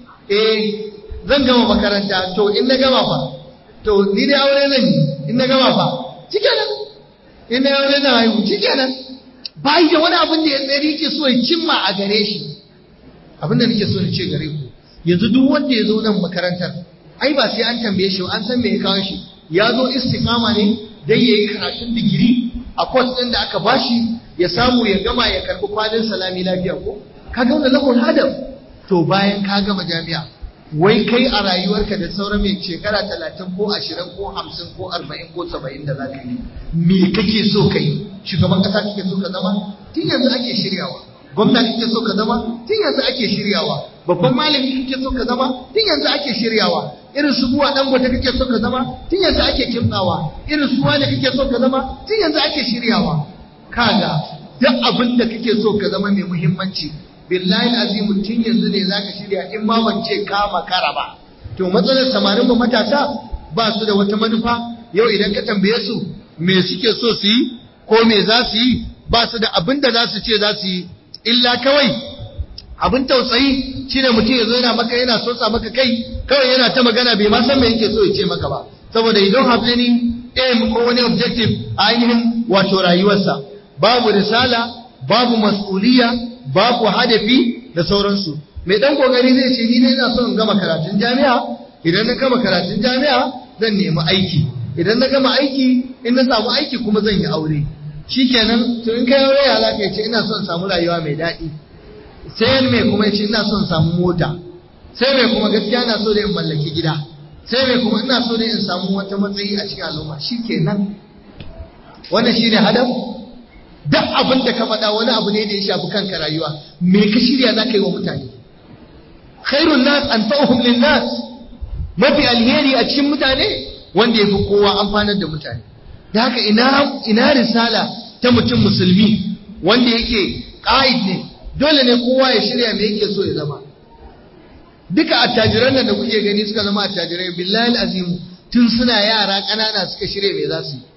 Eh zan gama makaranta. To in na gama fa? To ni dai aure zan yi. In na gama fa? Shikenan. In na aure zan haihu, shikenan. Bai da wani abin da ya tsari yake so ya cimma a gare shi. Abin da nake so na ce gare ku, yanzu duk wanda ya zo nan makarantar, ai ba sai an tambaye shi, an san me ya kawo shi. Ya zo istiqama ne dan yayi karatun digiri a course din da aka bashi, ya samu ya gama ya karbi kwalin salami lafiya ko? Kaga wannan lahul hadaf. To bayan ka gama jami'a, wai kai a rayuwarka da sauran mai shekara talatin ko ashirin ko hamsin ko arba'in ko saba'in da za ka yi, me kake so ka yi? Shugaban ƙasa kake so ka zama? Tun yanzu ake shiryawa. Gwamna kake so ka zama? Tun yanzu ake shiryawa. Babban malami kake so ka zama? Tun yanzu ake shiryawa. Irin su buwa dan gote kake so ka zama? Tun yanzu ake kimtsawa. Irin su wani kake so ka zama? Tun yanzu ake shiryawa. Kaga duk abin da kake so ka zama mai muhimmanci, billahi azim tun yanzu ne zaka shirya, in ma ban ce ka makara ba. To matsalar samarin mu matasa ba su da wata manufa. Yau idan ka tambaye su me suke so su yi ko me za su yi, ba su da abin da za su ce za su yi, illa kawai abin tausayi shine mutum ya zo yana maka, yana sosa maka kai, kawai yana ta magana bai ma san me yake so ya ce maka ba, saboda you don't have any aim ko wani objective a ainihin wato rayuwarsa. Babu risala, babu mas'uliya, babu hadafi da sauransu. Mai dan kokari zai ce ni ne ina so in gama karatun jami'a, idan na gama karatun jami'a zan nemi aiki idan na gama aiki in na samu aiki kuma zan yi aure shikenan to in kai aure ya zaka ce ina son samu rayuwa mai daɗi sai me kuma yace ina son samu mota sai me kuma gaskiya ina so da in mallaki gida sai me kuma ina so da in samu wata matsayi a cikin al'umma shikenan wannan shine hadaf duk abin da ka faɗa wani abu ne da ya shafi kanka rayuwa me ka shirya zaka yi wa mutane khairun nas anfa'uhum lin nas mafi alheri a cikin mutane wanda ya fi kowa amfanar da mutane da haka ina ina risala ta mutum musulmi wanda yake ƙa'id ne dole ne kowa ya shirya me yake so ya zama duka attajiran nan da kuke gani suka zama attajirai billahi alazim tun suna yara ƙanana suka shirya me za su yi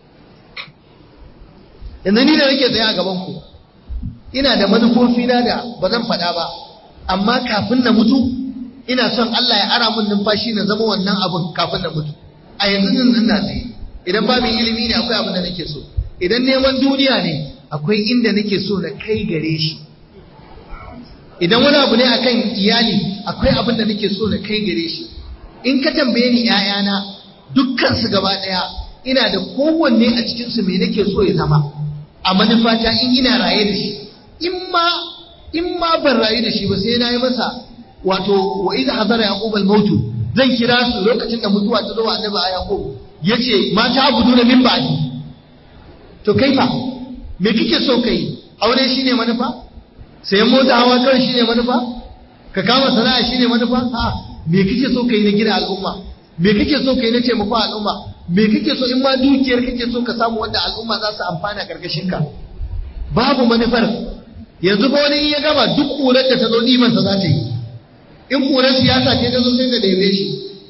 yanzu ni da nake tsaye a gaban ku ina da manufofi na da ba zan faɗa ba amma kafin na mutu ina son Allah ya ara mun numfashi na zama wannan abin kafin na mutu a yanzu nan ina tsaye idan babu ilimi ne akwai abin da nake so idan neman duniya ne akwai inda nake so na kai gare shi idan wani abu ne akan iyali akwai abin da nake so na kai gare shi in ka tambaye ni ƴaƴana dukkan su gaba daya ina da kowanne a cikin su me nake so ya zama a manufata in ina raye da shi in ma in ma ban rayu da shi ba sai na yi masa wato wa idh hadara yaqub al-maut zan kira su lokacin da mutuwa ta zo wa annabi yaqub yace ma ta abudu na min ba'di to kai fa me kike so kai aure shine manufa sai mota hawa kawai shine manufa ka kama sana'a shine manufa a me kike so kai na gida al'umma me kike so kai na taimako al'umma me kike so in ma dukiyar kake so ka samu wanda al'umma za su amfana karkashin ka babu manufar yanzu ba wani in ya gama duk kurar da ta zo ɗiban sa za ta yi in kurar siyasa ce ta zo sai da daibe shi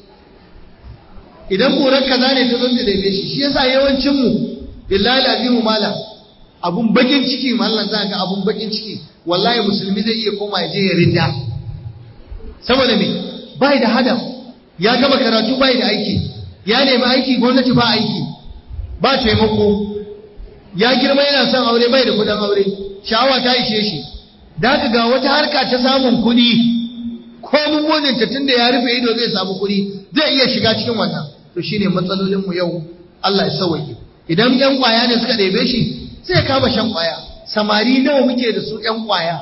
idan kurar kaza ne ta zo da daibe shi shi yasa yawancin mu billahi azimu mala abun bakin ciki mallan za ga abun bakin ciki wallahi musulmi zai iya koma ya je ya rinda saboda me bai da hadaf ya gama karatu bai da aiki ya nemi aiki gwamnati ba aiki ba taimako ya girma yana son aure bai da kudin aure sha'awa ta ishe shi da ka ga wata harka ta samun kuɗi ko mummunin ta tunda ya rufe ido zai samu kuɗi zai iya shiga cikin wannan to shine matsalolin mu yau Allah ya sauke idan yan kwaya ne suka ɗebe shi sai ya kama shan kwaya samari nawa muke da su yan kwaya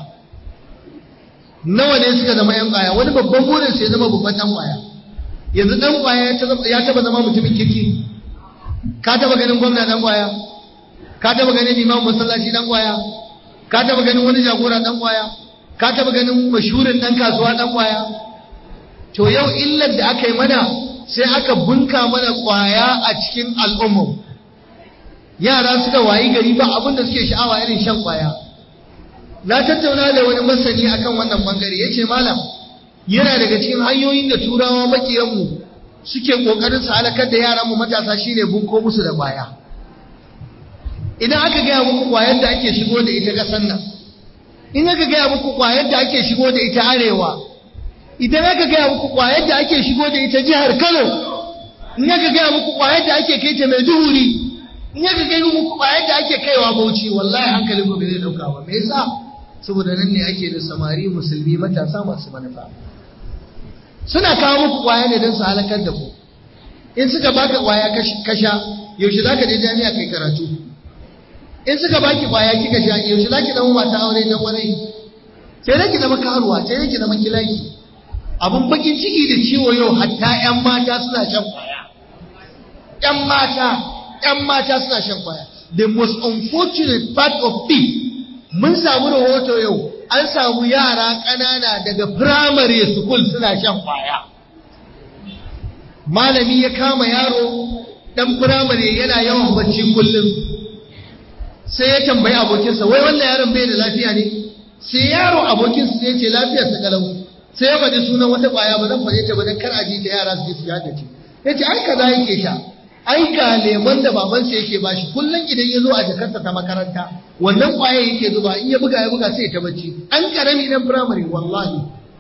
nawa ne suka zama yan kwaya wani babban burin sai ya zama babban dan kwaya yanzu dan kwaya ya taba zama mutumin kirki ka taba ganin gwamna dan kwaya ka taba ganin imam masallaci dan kwaya ka taba ganin wani jagora dan kwaya ka taba ganin mashhurin dan kasuwa dan kwaya to yau illar da aka yi mana sai aka bunka mana kwaya a cikin al'umma yara suka wayi gari ba abin da suke sha'awa irin shan kwaya na tattauna da wani masani akan wannan bangare yace malam yana daga cikin hanyoyin da turawa makiyanmu suke kokarin su halakar da yaran mu matasa shine bunko musu da kwaya idan aka gaya muku kwayar da ake shigo da ita kasan nan in aka gaya muku kwayar da ake shigo da ita arewa idan aka gaya muku kwayar da ake shigo da ita jihar Kano in aka gaya muku kwayar da ake kai ta Maiduguri in aka gaya muku kwayar da ake kaiwa Bauchi wallahi hankalin ku bai zai dauka ba me yasa saboda nan ne ake da samari musulmi matasa masu manufa suna kawo muku kwaya ne don su halakar da ku in suka baka kwaya kasha yaushe zaka je jami'a kai karatu in suka baki kwaya kika sha yaushe zaki zama mata aure ta kwarai sai dai ki zama karuwa sai dai ki zama kilaki abun bakin ciki da ciwo yau hatta ƴan mata suna shan kwaya ƴan mata ƴan mata suna shan kwaya the most unfortunate part of it mun samu rahoto yau an samu yara ƙanana daga primary school suna shan kwaya malami ya kama yaro dan primary yana yawan bacci kullum sai ya tambayi abokinsa wai wannan yaron bai da lafiya ne sai yaro abokinsa sai ya ce lafiyarsa kalau sai ya faɗi sunan wata kwaya ba zan faɗe ta ba dan kar a ji ta yara su ji su yada ce ya ce ai kaza yake sha ai ga lemon da babansa yake bashi kullum idan ya zo a jakarta ta makaranta wannan kwaya yake zuba in ya buga ya buga sai ta bacci an karami dan primary wallahi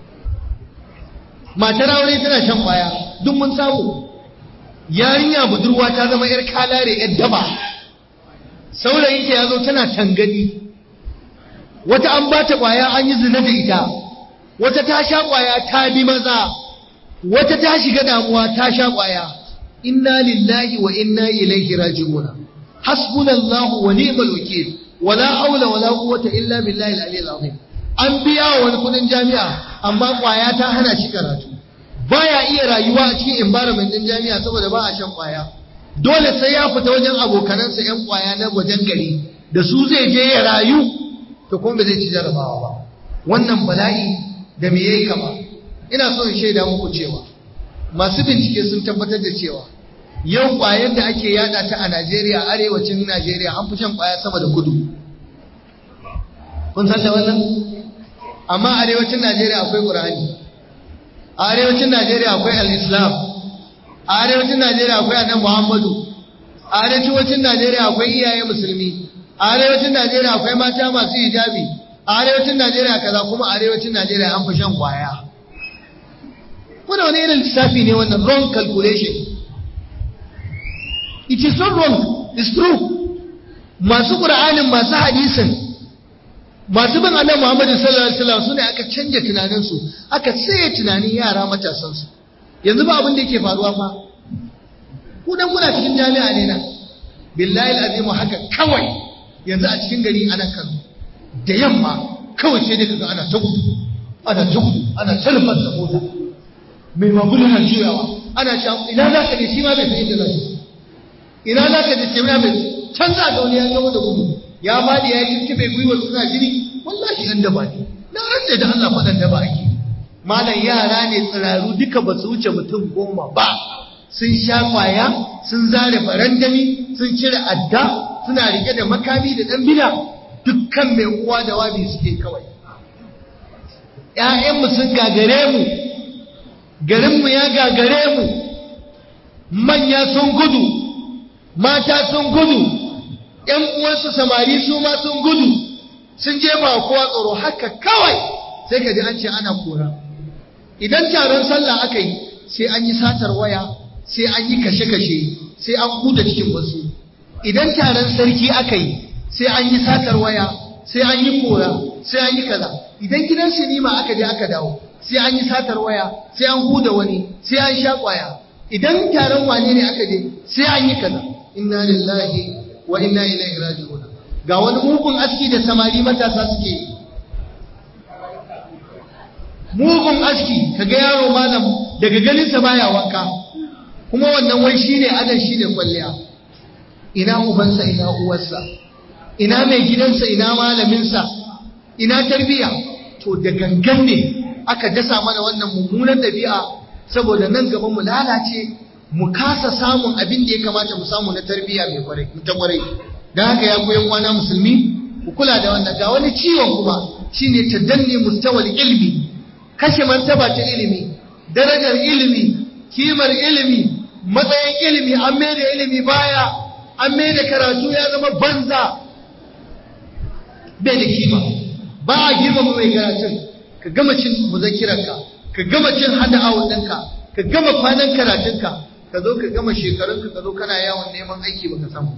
matar aure tana shan kwaya duk mun samu yarinya budurwa ta zama yar kalare yar daba saurayin ta yazo tana tangadi wata an bata kwaya an yi zina da ita wata ta sha kwaya ta bi maza wata ta shiga damuwa ta sha kwaya inna lillahi wa inna ilaihi raji'un hasbunallahu wa ni'mal wakeel wala haula wala quwwata illa billahi al-aliyyil azim. An biya wa wani kudin jami'a amma kwaya ta hana shi karatu, baya iya rayuwa a cikin environment din jami'a saboda ba a shan kwaya. Dole sai ya fita wajen abokanansa yan kwaya na wajen gari da su zai je ya rayu, to kuma ba zai ci jarabawa ba. Wannan bala'i da me yayi kama. Ina so in shaida muku cewa masu bincike sun tabbatar da cewa yau kwayar da ake yada ta a Najeriya, arewacin Najeriya, an fi shan kwaya sama da kudu. Kun san da wannan? Amma arewacin Najeriya akwai Qur'ani, a arewacin Najeriya akwai al-Islam, a arewacin Najeriya akwai Annabi Muhammadu, a arewacin Najeriya akwai iyaye musulmi, a arewacin Najeriya akwai mata masu hijabi, a arewacin Najeriya kaza, kuma a arewacin Najeriya an fi shan kwaya. Wannan wani irin lissafi ne wannan? Wrong calculation. It is not wrong, it's true. Masu Qur'anin, masu hadisin, masu bin Annabi Muhammad sallallahu alaihi wasallam sune aka canja tunaninsu, aka tsaye tunanin yara matasan su. Yanzu ba abin da yake faruwa fa. Ku dan kuna cikin jami'a ne nan. Billahi alazim haka kawai yanzu a cikin gari anan kan da yamma kawai sai dai kaga ana ta gudu, ana ta gudu, ana sarfar da mota. Mai mabulu na juyawa, ana cewa ina za ka je, shi ma bai san inda zai. Ina za ka je, shi ma bai canza ga wani ya gama da gudu. Ya fadi ya yi kibe gwiwar suna jini, wallahi an daba ne. Na rantsa da Allah faɗan daba ake. Malam yara ne tsiraru duka ba su wuce mutum goma ba. Sun sha kwaya, sun zare barandami, sun cire adda, suna rike da makami da dan bida. Dukkan mai uwa da wabi suke kawai. ‘Ya'yanmu sun gagare mu, garinmu ya gagare mu, manya sun gudu, mata sun gudu, ‘yan uwansu samari su ma sun gudu, sun jefa kowa tsoro haka kawai sai ka ji an ce ana kora. Idan taron sallah aka yi sai an yi satar waya, sai an yi kashe-kashe, sai an huda cikin wasu. Idan taron sarki aka yi sai an yi satar waya, sai an yi kora, sai an yi kaza. Idan gidan sinima aka je aka dawo sai an yi satar waya, sai an huda wani, sai an sha kwaya. Idan taron wane ne aka je sai an yi kaza. Inna lillahi wa inna ilaihi raji'un. Ga wani mugun aski da samari matasa suke yi. Mugun aski, kaga yaro malam daga ganin sa baya wanka. Kuma wannan wai shine adan shine kwalliya. Ina ubansa, ina uwarsa, ina mai gidansa, ina malaminsa, ina tarbiya. To da gangan ne aka dasa mana wannan mummunan dabi'a saboda nan gaba mu lalace, mu kasa samun abin da ya kamata mu samu na tarbiyya mai kwarai ta kwarai. Dan haka ya koyan kwana musulmi ku kula da wannan. Ga wani ciwon kuma shine tadanni mustawal ilmi, kashe martaba ta ilimi, darajar ilimi, kimar ilimi, matsayin ilimi. An mai da ilimi baya, an mai da karatu ya zama banza, bai da kima. Ba a girmama mai karatun. Ka gama cin muzakirarka, ka gama cin hada awon ɗinka, ka gama kwanan karatunka, ka zo ka gama shekarunka, ka zo kana yawon neman aiki baka samu.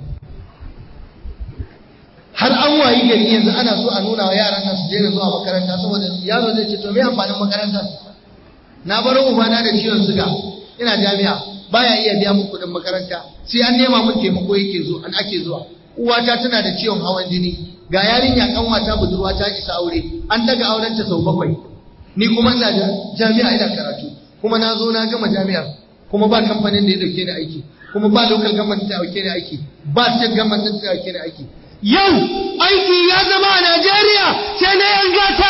Har an wayi gari yanzu ana so a nuna wa yaran nan su je zuwa makaranta, saboda yaro zai ce to me amfanin makaranta? Na baro ubana da ciwon suga, ina jami'a, baya iya biya mun kuɗin makaranta, sai an nema mun taimako yake zo an ake zuwa. Uwata tana da ciwon hawan jini, ga yarinya kanwata budurwa ta isa aure, an daga aurenta sau bakwai. Ni kuma ina da jami'a ina karatu, kuma na zo na gama jami'ar, kuma ba kamfanin da ya dauke ni aiki, kuma ba local government da dauke ni aiki, ba state government da dauke ni aiki. Yau aiki ya zama a Najeriya sai na yan gata,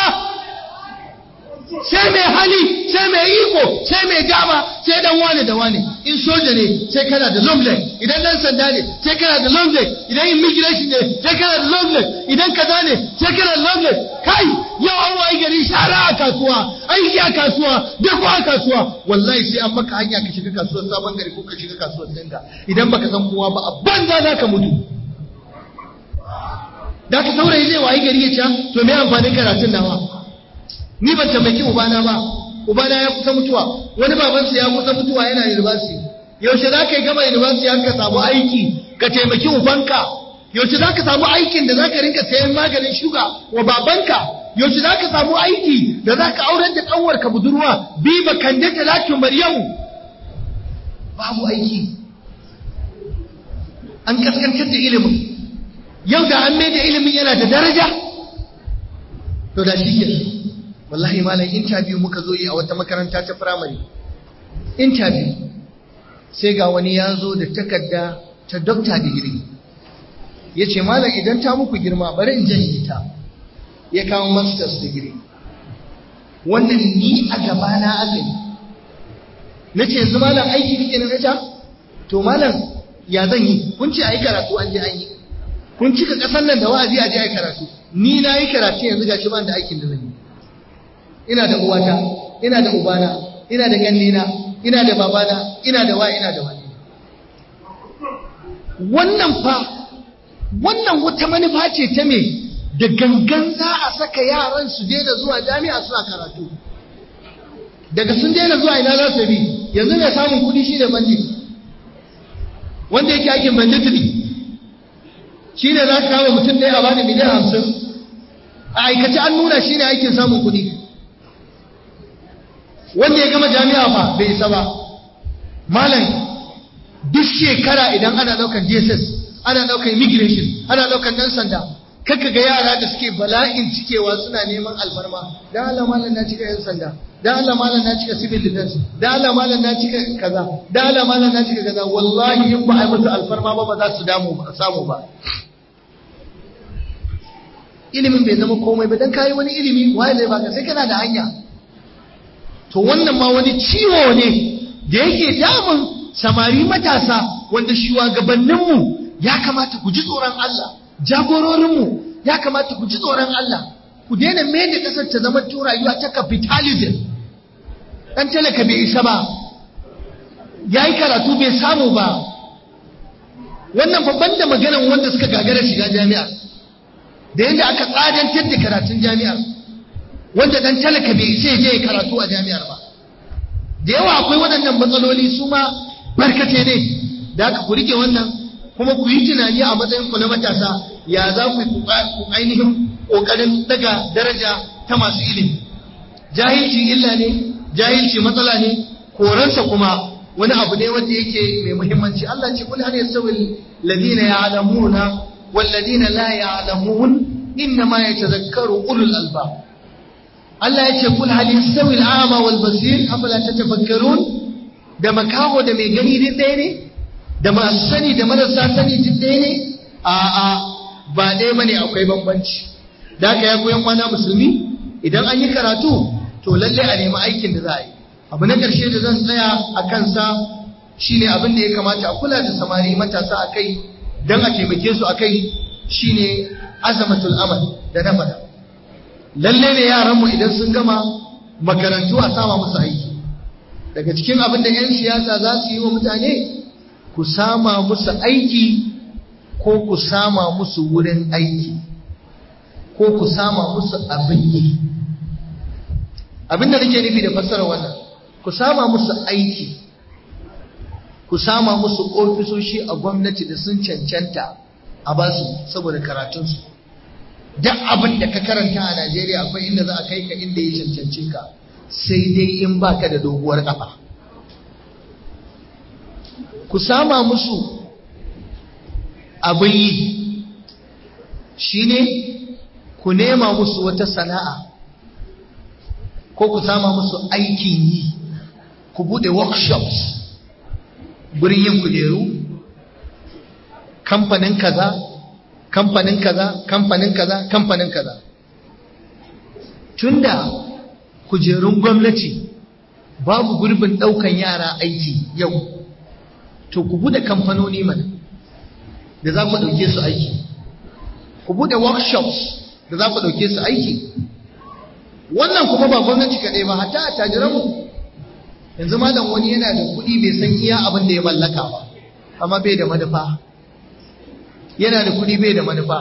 sai mai hali, sai mai iko, sai mai dama, sai dan wane da wane. In soja ne sai kana da long leg, idan dan sanda ne sai kana da long leg, idan immigration ne sai kana da long leg, idan kaza ne sai kana da long leg. Kai yau an wayi gari shara a kasuwa, aiki a kasuwa, dako a kasuwa. Wallahi sai an maka hanya ka shiga kasuwar Sabon Gari ko ka shiga kasuwar Singa. Idan baka san kowa ba a banza zaka mutu. Da ka saurayi zai wayi gari ya ce to me amfanin karatun nawa? Ni ban taimaki ubana ba, ubana ya kusa mutuwa, wani babansa ya kusa mutuwa yana university. Yaushe za ka yi gama university har ka samu aiki ka taimaki ubanka? Yaushe za ka samu aikin da za ka rinka sayan maganin shuga wa babanka? Yaushe za ka samu aiki da za ka aurar da ƙanwarka budurwa biba kande talatin Maryamu? Babu aiki. an kaskantar da ilimin. Yau da an mai da ilimin yana da daraja to da shi ke. Wallahi malam interview muka zo yi a wata makaranta ta firamare. Interview sai ga wani ya zo da takarda ta doctor degree. Ya ce malam idan ta muku girma bari in janye ta. Ya kawo master's degree. Wannan ni a gabana aka yi. Na ce yanzu malam aiki kike na ta? To malam ya zan yi? Kun ce a yi karatu an je an yi. Kun cika ƙasar nan da wa'azi a je a yi karatu. Ni na yi karatu yanzu gashi ban da aikin da zan yi. Ina da uwata, ina da ubana, ina da gannena, ina da babana, ina da wa, ina da wani. Wannan fa, wannan wata manufa ce ta me da gangan za a saka yaran su daina zuwa jami'a suna karatu. Daga sun daina zuwa ina za su bi, yanzu mai samun kuɗi shi da bandit. Wanda yake aikin banditry, shi ne za ka kawo mutum ɗaya a bani miliyan hamsin. A aikace an nuna shi ne aikin samun kuɗi. Wanda ya gama jami'a fa bai isa ba. Malam duk shekara idan ana ɗaukar D S S, ana ɗaukar immigration, ana ɗaukar ɗan sanda, kaka ga yara da suke bala'in cikewa suna neman alfarma. Da Allah malam na cika yan sanda, da Allah malam na cika civil defense, da Allah malam na cika kaza, da Allah malam na cika kaza. Wallahi in ba a yi musu alfarma ba ba za su damu ba samu ba. Ilimin bai zama komai ba dan kai wani ilimi waye zai baka sai kana da hanya. To wannan ma wani ciwo ne da yake damun samari matasa wanda shugabanninmu ya kamata ku ji tsoron Allah, jagororinmu ya kamata ku ji tsoron Allah, ku daina mai da kasar ta zama to rayuwa ta capitalism. Dan talaka bai isa ba, yayi karatu bai samu ba. Wannan babban da maganan wanda suka gagara shiga jami'a, da yadda aka tsadantar da karatun jami'ar, wanda dan talaka bai isa je karatu a jami'ar ba. Da yawa akwai waɗannan matsaloli su ma barkace ne, da aka ku rike wannan kuma ku yi tunani a matsayin ku na matasa ya za ku yi ainihin ƙoƙarin daga daraja ta masu ilimi. Jahilci illa ne, jahilci matsala ne, koransa kuma wani abu ne wanda yake mai muhimmanci. Allah ce kul hal yastawi alladhina ya'lamuna wal ladina la ya'lamun innama yatadhakkaru ulul albab. Allah ya ce kul hal yastawi al-a'ma wal basir afala tatafakkarun. Da makaho da mai gani din ɗaya ne, da masu sani da marasa sani din ɗaya ne. A'a ba ɗaya bane, akwai bambanci. Da haka ya koyan kwana musulmi idan an yi karatu to lalle a nemi aikin da za a yi. Abu na ƙarshe da zan tsaya a kansa shine abin da ya kamata a kula da samari matasa a kai don a taimake su a kai shine azamatul amal da na faɗa. Lalle ne yaranmu idan sun gama makarantu a sama musu aiki. Daga cikin abin da 'yan siyasa za su yi wa mutane, ku sama musu aiki ko ku sama musu wurin aiki ko ku sama musu abin yi. Abin da nake nufi da fassara wannan, ku sama musu aiki, ku sama musu ofisoshi a gwamnati da sun cancanta a basu saboda karatunsu. Duk abin da ka karanta a Najeriya akwai inda za a kai ka inda ya cancance ka, sai dai in baka da doguwar kafa. Ku sama musu abin yi shine ku nema musu wata sana'a ko ku sama musu aikin yi, ku bude workshops, gurin yin kujeru, kamfanin kaza kamfanin kaza kamfanin kaza kamfanin kaza. Tunda kujerun gwamnati babu gurbin daukan yara aiki yau, to ku bude kamfanoni mana da za ku dauke su aiki, ku bude workshops da za ku dauke su aiki. Wannan kuma ba gwamnati kaɗai ba, hatta a tajiranmu. Yanzu malam wani yana da kuɗi bai san iya abin da ya mallaka ba, amma bai da manufa. Yana da kuɗi bai da manufa.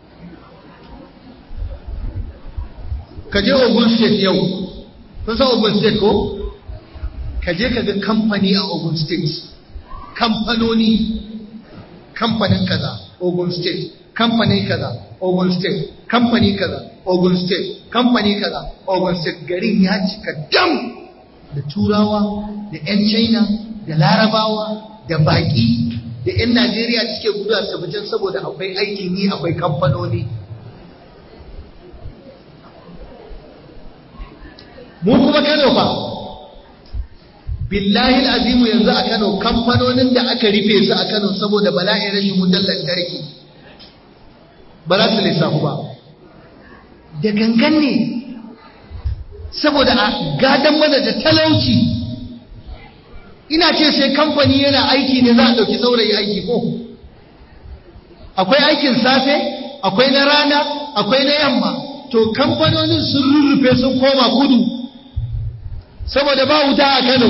Ka je Ogun State yau, kun san Ogun State ko? Ka je ka ga kamfani a Ogun State, kamfanoni, kamfanin kaza Ogun State, kamfani kaza Ogun State, kamfani kaza Ogun State, kamfani kaza Ogun State. Garin ya cika dam da turawa, da 'yan China, da larabawa, da baƙi, da 'yan Najeriya da suke gudu su fitan saboda akwai aikin yi, akwai kamfanoni. Mu kuma Kano fa, billahi azimu yanzu a Kano kamfanonin da aka rufe su a Kano saboda bala'in rashin wutar lantarki ba za su lissafu ba. Da gangan ne saboda a gadon mana da talauci. Ina ce sai kamfani yana aiki ne za a ɗauki saurayi aiki ko? Akwai aikin safe, akwai na rana, akwai na yamma. To kamfanonin sun rurrufe sun koma kudu saboda ba wuta a Kano.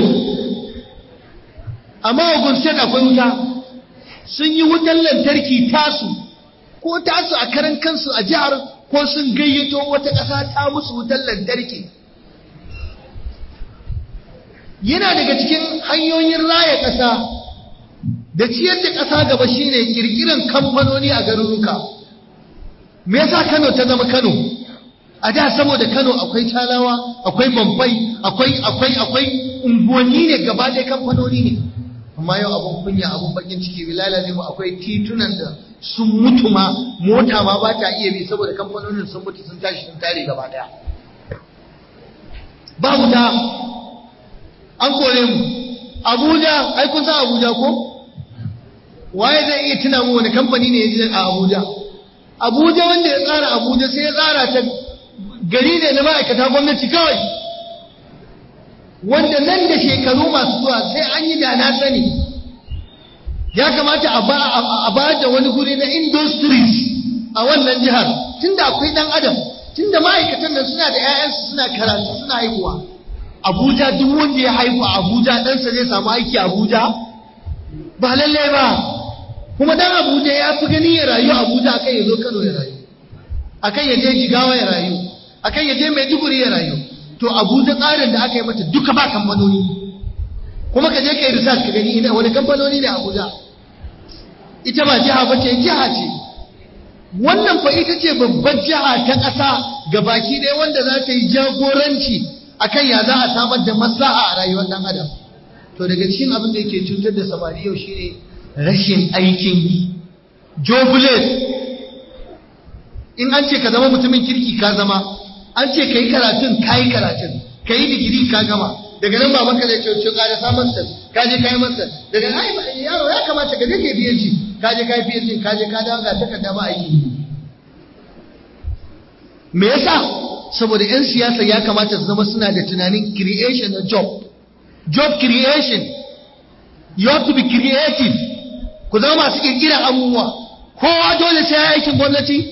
Amma Ogun State akwai wuta. Sun yi wutar lantarki tasu, ko tasu a karan kansu a jihar, ko sun gayyato wata ƙasa ta musu wutar lantarki. Yana daga cikin hanyoyin raya ƙasa da ciyar da ƙasa gaba shine kirkiran kamfanoni a garuruka. Me yasa Kano ta zama Kano? A da saboda Kano akwai talawa, akwai bambai, akwai akwai akwai unguwanni ne gaba ɗaya kamfanoni ne. Amma yau abun kunya, abun bakin ciki, bilalazi mu akwai titunan da sun mutu ma, mota ma ba ta iya bi saboda kamfanonin sun mutu sun tashi sun tare gaba ɗaya. Ba wuta, an kore mu. Abuja, ai kun san Abuja ko? Waye zai iya tuna mu wani kamfani ne ya ji a Abuja? Abuja wanda ya tsara Abuja sai ya tsara ta gari ne na ma'aikata gwamnati kawai, wanda nan da shekaru masu zuwa sai an yi da na sani. Ya kamata a ba da wani guri na industries a wannan jihar, tunda akwai dan adam, tunda ma'aikatan nan suna da 'ya'yansu suna karatu suna haihuwa. Abuja, duk wanda ya haihu a Abuja ɗansa zai samu aiki a Abuja? Ba lallai ba. Kuma dan Abuja ya fi gani ya rayu Abuja akan ya zo Kano ya rayu, akan ya je Jigawa ya rayu, akan ya je Maiduguri ya rayu. To Abuja tsarin da aka yi mata duka ba kamfanoni. Kuma ka je ka yi research ka gani ina wani kamfanoni ne Abuja. Ita ba jiha ba ce, jiha ce. Wannan fa ita ce babbar jiha ta ƙasa gabaki ɗaya wanda za ta yi jagoranci akan ya za a samar da maslaha a rayuwar ɗan adam. To daga cikin abin da yake cutar da samari yau shine rashin aikin yi, jobless. In an ce ka zama mutumin kirki ka zama, an ce ka yi karatun ka yi karatun, ka yi digiri ka gama, daga nan baban ka zai ce ce ka da samun sa, ka je ka yi masa, daga ai yaro ya kamata ka je ka yi P H D, ka je ka yi P H D, ka je ka dawo ga takarda ba aiki. Me yasa? Saboda 'yan siyasa ya kamata su zama suna da tunanin creation na job, job creation. You have to be creative. Ku zama masu kirkirar abubuwa. Kowa dole sai ya aikin gwamnati.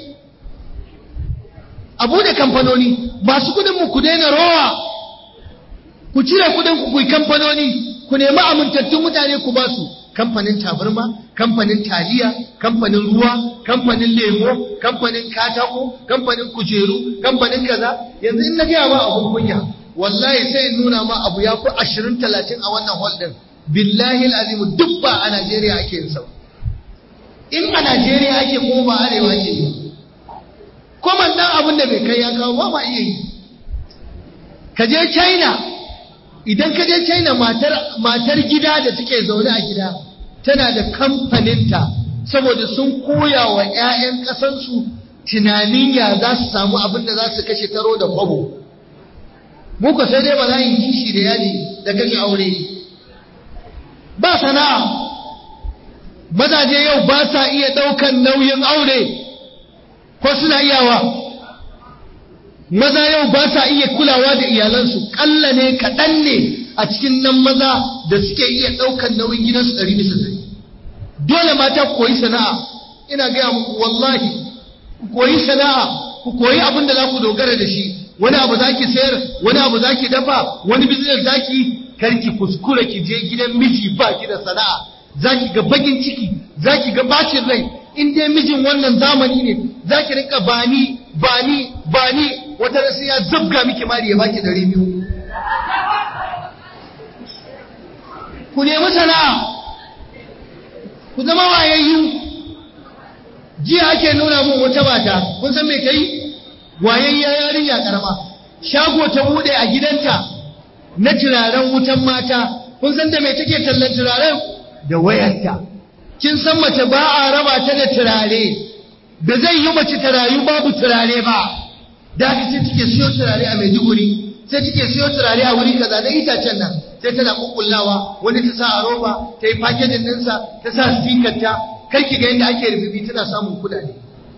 A bude kamfanoni, masu kudin mu ku daina rowa. Ku cire kudin ku kuyi kamfanoni, ku nemi amintattun mutane ku ba su. Kamfanin tabarma, kamfanin taliya, kamfanin ruwa, kamfanin lemo, kamfanin katako, kamfanin kujeru, kamfanin kaza. Yanzu in na gaya ma abun kunya, wallahi sai in nuna ma abu ya fi ashirin talatin a wannan hall din. Billahi al'azimu duk ba a Najeriya ake yin sa. In a Najeriya ake ko ba arewa ake yi. Kuma dan abin da bai kai ya kawo ba ba iya yi. Ka je China, idan ka je China matar matar gida da take zaune a gida tana da kamfaninta saboda sun koya wa 'ya'yan ƙasansu tunanin ya za su samu abin da za su kashe taro da kwabo. Muka sai dai ba za yi kishi da yaji da kashe aure. Ba sana'a. Mazaje yau ba sa iya ɗaukan nauyin aure, ko suna iyawa? Maza yau ba sa iya kulawa da iyalansu, ƙalla ne kaɗan ne a cikin nan maza da suke iya ɗaukan nauyin gidansu ɗari bisa ɗari. Dole mata ku koyi sana'a, ina gaya muku wallahi, ku koyi sana'a, ku koyi abin da za ku dogara da shi. Wani abu za ki sayar, wani abu za ki dafa, wani business za ki, kar ki kuskura ki je gidan miji ba ki da sana'a. Za ki ga bakin ciki, za ki ga bacin rai. In dai mijin wannan zamani ne, za ki rinka bani, bani, bani, wata rasu ya zabga miki mari ya baki ɗari biyu. Ku nemi sana'a, ku zama wayayyu. Jiya ake nuna mun wata mata, kun san me ta yi? Wayayya yarinya karama, shago ta bude a gidanta na turaren wutan mata. Kun san da me take tallan turaren? Da wayarta. kin san mace ba a raba ta da turare, da zai yi mace ta rayu babu turare ba. Da haka sai take siyo turare a Maiduguri, sai take siyo turare a wuri kaza da itacen nan, sai tana kukkullawa, wani ta sa a roba, ta yi packaging ɗinsa, ta sa sticker ta, kai ki ga yadda ake rububi tana samun kuɗaɗe.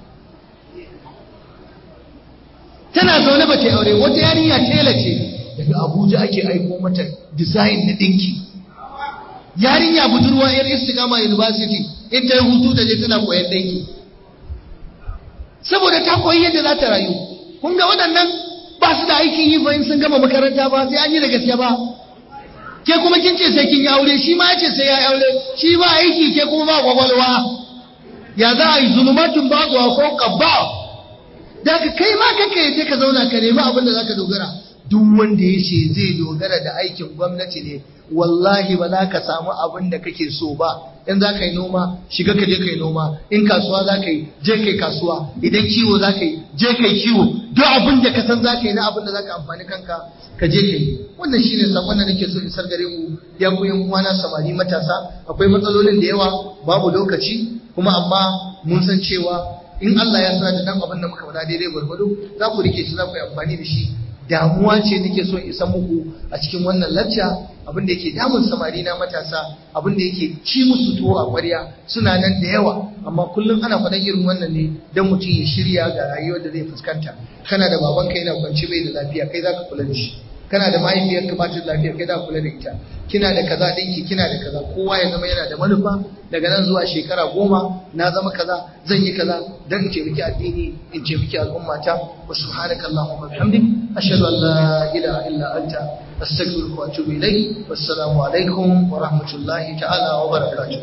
Tana zaune ba ta yi aure, wata yarinya tela ce daga Abuja ake aiko mata design na ɗinki. Yarinya budurwa yar Istigama University in ta yi hutu da je tana koyan ɗinki. Saboda ta koyi yadda za ta rayu. Kun ga waɗannan ba su da aikin yi bayan sun gama makaranta ba sai an yi da gaske ba. Ke kuma kin ce sai kin yi aure, shi ma ya ce sai ya yi aure, shi ba aiki ke kuma ba kwakwalwa. Ya za a yi zulumatun ba zuwa ko kabba. Da ka kai ma kake yace ka zauna ka nemi abin da zaka dogara. Duk wanda ya ce zai dogara da aikin gwamnati ne, wallahi ba za ka samu abin da kake so ba. In za ka yi noma, shiga ka je ka yi noma. In kasuwa za ka yi, je ka yi kasuwa. Idan kiwo za ka yi, je ka yi kiwo. Duk abin da ka san za ka yi na abin da za ka amfani kanka, ka je ka yi. Wannan shi ne sakon da nake so in sar gare ku, ya ku yan uwana samari matasa. Akwai matsalolin da yawa, babu lokaci, kuma amma mun san cewa in Allah ya sa da dan abin da muka faɗa daidai gwargwado, za ku rike shi, za ku yi amfani da shi. Damuwa ce nake so in isa muku a cikin wannan lacca, abin da yake damun samari na matasa, abin da yake ci musu tuwo a ƙwarya, suna nan da yawa, amma kullum ana faɗan irin wannan ne don mutum ya shirya ga rayuwar da zai fuskanta. Kana da babanka yana kwance bai da lafiya, kai za ka kula da shi. Kana da mahaifiyarka ba ta da lafiya, kai za ka kula da ita. Kina da kaza ɗinki, kina da kaza, kowa ya zama yana da manufa. Daga nan zuwa shekara goma na zama kaza, zan yi kaza dan in taimaki addini, in taimaki al'ummata. Wa subhanaka allahumma bihamdik ashhadu an la ilaha illa anta astaghfiruka wa atubu ilayk. Wassalamu alaikum wa rahmatullahi ta'ala wa barakatuh.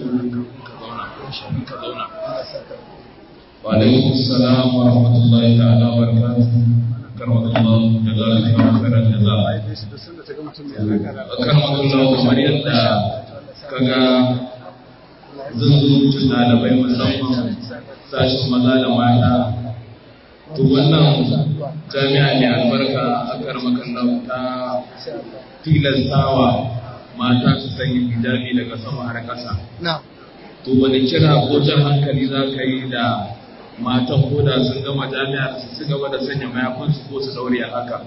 Wa alaikum assalam wa rahmatullahi ta'ala wa barakatuh. Karamakallah jazakallahu khairan jazaa. Karamakallah kamar yadda kaga zunzurutun ɗalibai musamman sashen maza da mata, to wannan jami'a ne albarka a karamakan ta tilastawa mata su sanya hijabi daga sama har ƙasa. To wani kira ko jan hankali za ka yi da matan ko da sun gama jami'ar su ci gaba da sanya mayafinsu ko su daure a haka?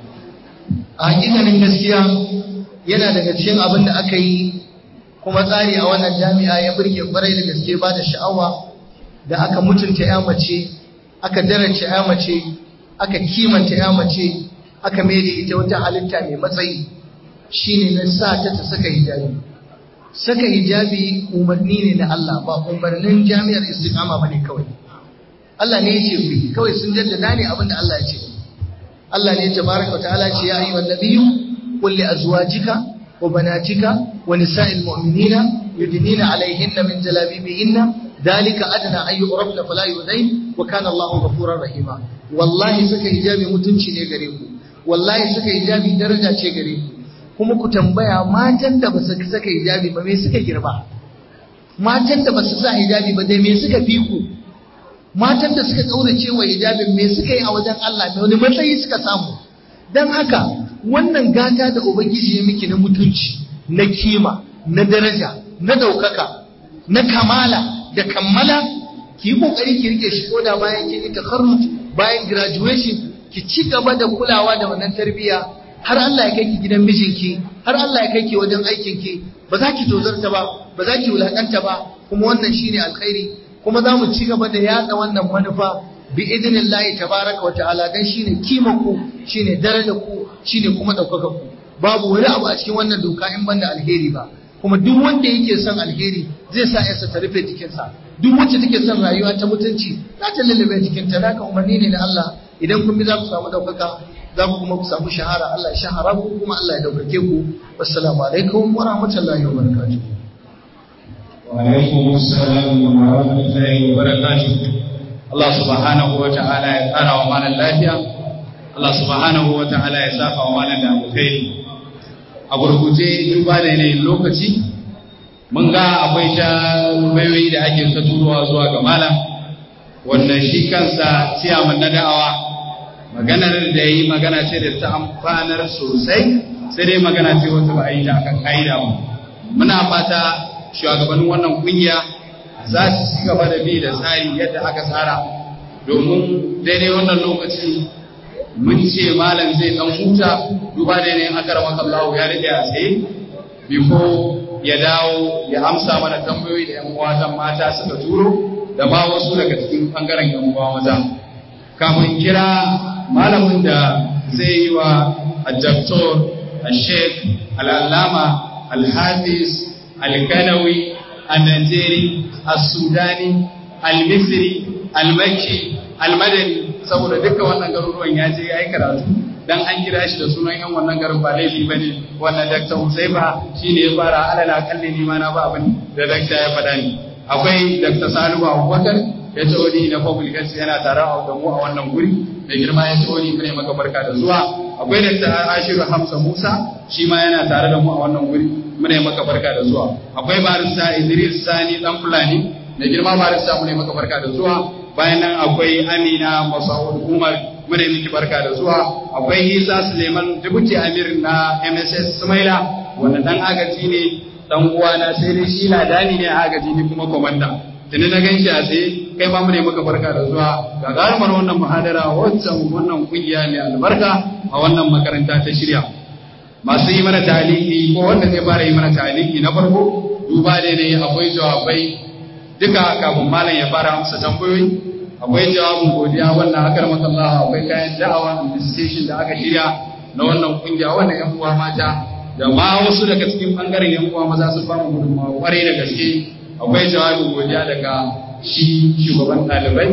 A hakikanin gaskiya yana daga cikin abin da aka yi kuma tsari a wannan jami'a ya burge kwarai da gaske, ba da sha'awa da aka mutunta ya mace, aka daraja ya mace, aka kimanta ya mace, aka mai da ita wata halitta mai matsayi, shine na sa ta ta saka hijabi. Saka hijabi umarni ne na Allah, ba umarnin jami'ar Istiqama bane kawai. Allah ne ya ce ku kawai, sun jaddada ne abin da Allah ya ce. Allah ne tabaraka wa ta'ala ce ya ayyuhan nabiyyu qul li azwajika وبناتك ونساء المؤمنين يدنين عليهن من جلابيبهن ذلك أدنى أن يعرفن فلا يؤذين وكان الله غفورا رحيما. والله سكا hijabi mutunci ne gare ku, wallahi saka hijabi daraja ce gare ku. Kuma ku tambaya matan da ba su saka hijabi ba me suka girba? Matan da ba su sa hijabi ba dai me suka fi ku? Matan da suka kaurace wa hijabin me suka yi a wajen Allah, me wani matsayi suka samu? Dan haka wannan gata da Ubangiji ya miki na mutunci, na kima, na daraja, na daukaka, na kamala da kammala, ki yi kokari ki rike shi koda bayan kin yi takarruj, bayan graduation, ki ci gaba da kulawa da wannan tarbiyya har Allah ya kai ki gidan mijinki, har Allah ya kai ki wajen aikinki. Ba za ki tozarta ba, ba za ki wulakanta ba, kuma wannan shine alkhairi. Kuma za mu ci gaba da yada wannan manufa bi idinillahi tabaraka wa ta'ala, dan shine kima ku, shine daraja ku, shine kuma daukaka ku. Babu wani abu a cikin wannan doka in banda alheri ba. Kuma duk wanda yake son alheri zai sa yarsa ta rufe jikinsa. Duk wacce take son rayuwa ta mutunci za ta lullube jikinta. Naka umarni ne na Allah. Idan kun bi za ku samu daukaka, za ku kuma ku samu shahara. Allah ya shahara ku kuma Allah ya daukake ku. Wassalamu alaikum wa rahmatullahi wa barakatuh. Wa alaikum assalam wa rahmatullahi wa barakatuh. Allah subhanahu wa ta'ala ya ƙara wa malan lafiya, Allah subhanahu wa ta'ala ya saka wa malan da alkhairi. A gurguje duba da yanayin lokaci, mun ga akwai ta bayoyi da ake ta turowa zuwa ga malam, wanda shi kansa ciyaman na da'awa maganar da ya yi magana ce da ta amfanar sosai, sai dai magana ce wata ba a yi ta akan ƙa'ida ba. Muna fata shugabannin wannan kungiya za su ci gaba da bi da tsari yadda aka tsara, domin daidai wannan lokaci mun ce malam zai dan huta duba da yanayin akaramaka Allah ya rike a tsaye bifo ya dawo ya amsa mana tambayoyi da yan uwa mata suka turo da ma wasu daga cikin bangaren yan uwa maza. Kafin kira malamin da zai yi wa al-Doktor al-Sheikh al-Allama al-Hafiz al-Kanawi al-Najeri al-Sudani al-Misri al-Makki al-Madani, saboda duka wannan garuruwan ya je ya yi karatu dan an kira shi da sunan yan wannan garin ba laifi bane. Wannan Dakta Husaifa shine ya fara alala kalli ni ma na ba abin da dakta ya faɗa ni. Akwai Dakta Salihu Abubakar ya ce wani na public health yana tare da mu a wannan guri mai girma, ya ce wani mune maka barka da zuwa. Akwai Dakta Ashiru Hamza Musa shi ma yana tare da mu a wannan guri mune maka barka da zuwa. Akwai Barista Idris Sani dan Fulani mai girma, barista mune maka barka da zuwa. Bayan nan akwai Amina Masaud Umar mune miki barka da zuwa. Akwai Isa Suleiman Dubuti Amir na M S S Sumaila wanda dan agaji ne dan uwana, sai dai shi ladani ne a agaji ni kuma komanda. Tuni na ganshi a tsaye, kai ma mune maka barka da zuwa ga garumar wannan muhadara wancan wannan kungiya mai albarka a wannan makaranta ta shirya. Masu yi mana taliki ko wanda zai fara yi mana taliki na farko duba da ne akwai jawabai duka kafin malam ya fara amsa tambayoyi. Akwai jawabin godiya wannan akar makallah, akwai kayan da'awa administration da aka shirya na wannan kungiya wannan yan uwa mata da ma wasu daga cikin bangaren yan uwa maza sun bamu gudunmawa kwarai da gaske. Akwai jawabin godiya daga shi shugaban ɗalibai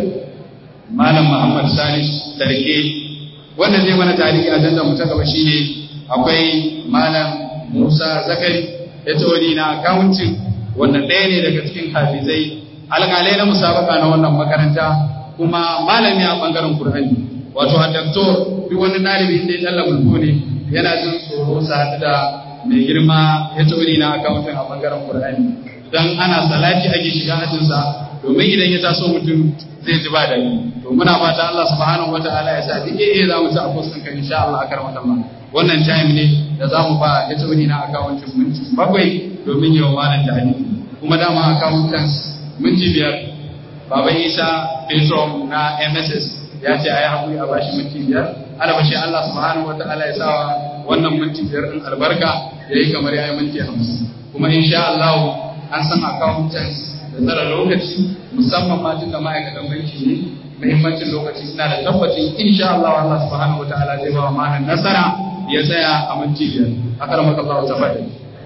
Malam Muhammad Salis Tarke. Wannan zai mana tarihi a dandan mu ta gaba shine akwai Malam Musa Zakari ya tawani na accounting, wannan ɗaya ne daga cikin hafizai alƙalai na musabaka na wannan makaranta kuma malami a bangaren Qur'ani. Wato a doktor duk wani ɗalibi da ya tsalla bulko ne yana jin tsoro sa da mai girma ya tawani na accounting a bangaren Qur'ani. Dan ana salati ake shiga hajjinsa, domin idan ya taso mutum zai ji ba dani. To muna fata Allah subhanahu wataala ya sa duk eh za mu ci a postin kan insha Allah akar Allah. Wannan time ne da za mu ba ya tsoni na accounting minti bakwai domin yau malam da hadisi. Kuma dama accountants minti biyar. Baban Isa Petrom na M S S ya ce ayi hakuri a bashi minti biyar. Ana bashi Allah subhanahu wataala ya sa wannan minti biyar din albarka yayi kamar yayi minti hamsin. Kuma insha Allah an san accountants da tsara lokaci musamman ma tun da ma'aikatan banki ne, muhimmancin lokaci ina da tabbacin insha Allah Allah subhanahu wataala zai ba wa malam nasara ya tsaya a minti biyar. Akar maka Allah ta fada.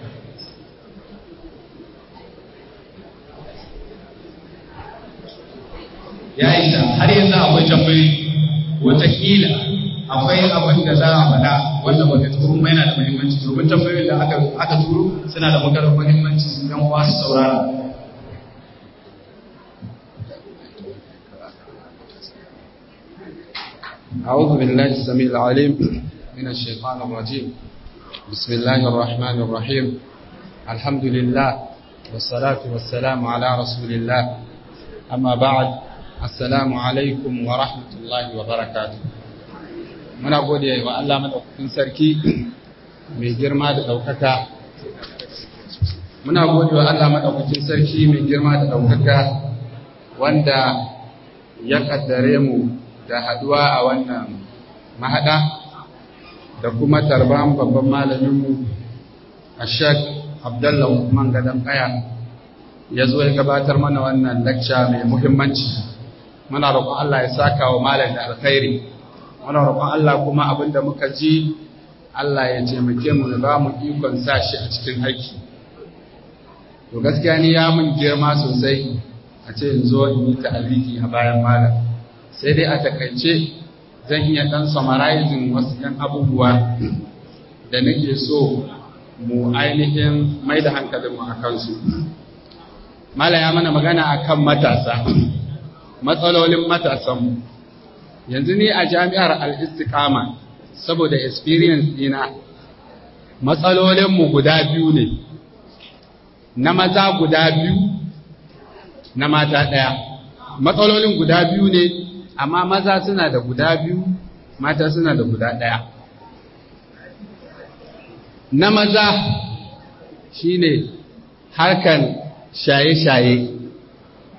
Ya isa har yanzu akwai tambayi, wataƙila akwai abin da za a faɗa wanda ba ka turo mai yana da muhimmanci, domin tambayoyin da aka aka turo suna da maganar muhimmanci don uwa su saurara. أعوذ بالله السميع العليم من الشيطان الرجيم. بسم الله الرحمن الرحيم. الحمد لله والصلاة والسلام على رسول الله. أما بعد، السلام عليكم ورحمة الله وبركاته. muna gode wa Allah madaukakin sarki mai girma da daukaka muna gode wa Allah madaukakin sarki mai girma da daukaka wanda ya kaddare mu da haduwa a wannan mahada da kuma tarban babban malamin mu Sheikh Abdullah Uthman Gadan Kaya ya zo ya gabatar mana wannan lecture mai muhimmanci. Muna roƙon Allah ya saka wa malam da alkhairi. Muna roƙon Allah kuma abinda muka ji Allah ya taimake mu da ba mu ikon sa shi a cikin aiki. To gaskiya ni ya mun girma sosai a ce in zo in yi ta'aliki a bayan malam. Sai dai a takaice zan iya dan summarizing wasu ɗan abubuwa da nake so mu ainihin mai da hankalinmu a kansu. Malam ya mana magana akan matasa, matsalolin matasanmu. Yanzu ni a jami'ar al-istiqama saboda experience dina matsalolinmu guda biyu ne, na maza guda biyu na mata ɗaya. Matsalolin guda biyu ne, amma maza suna da guda biyu, mata suna da guda ɗaya. Na maza shine harkan shaye-shaye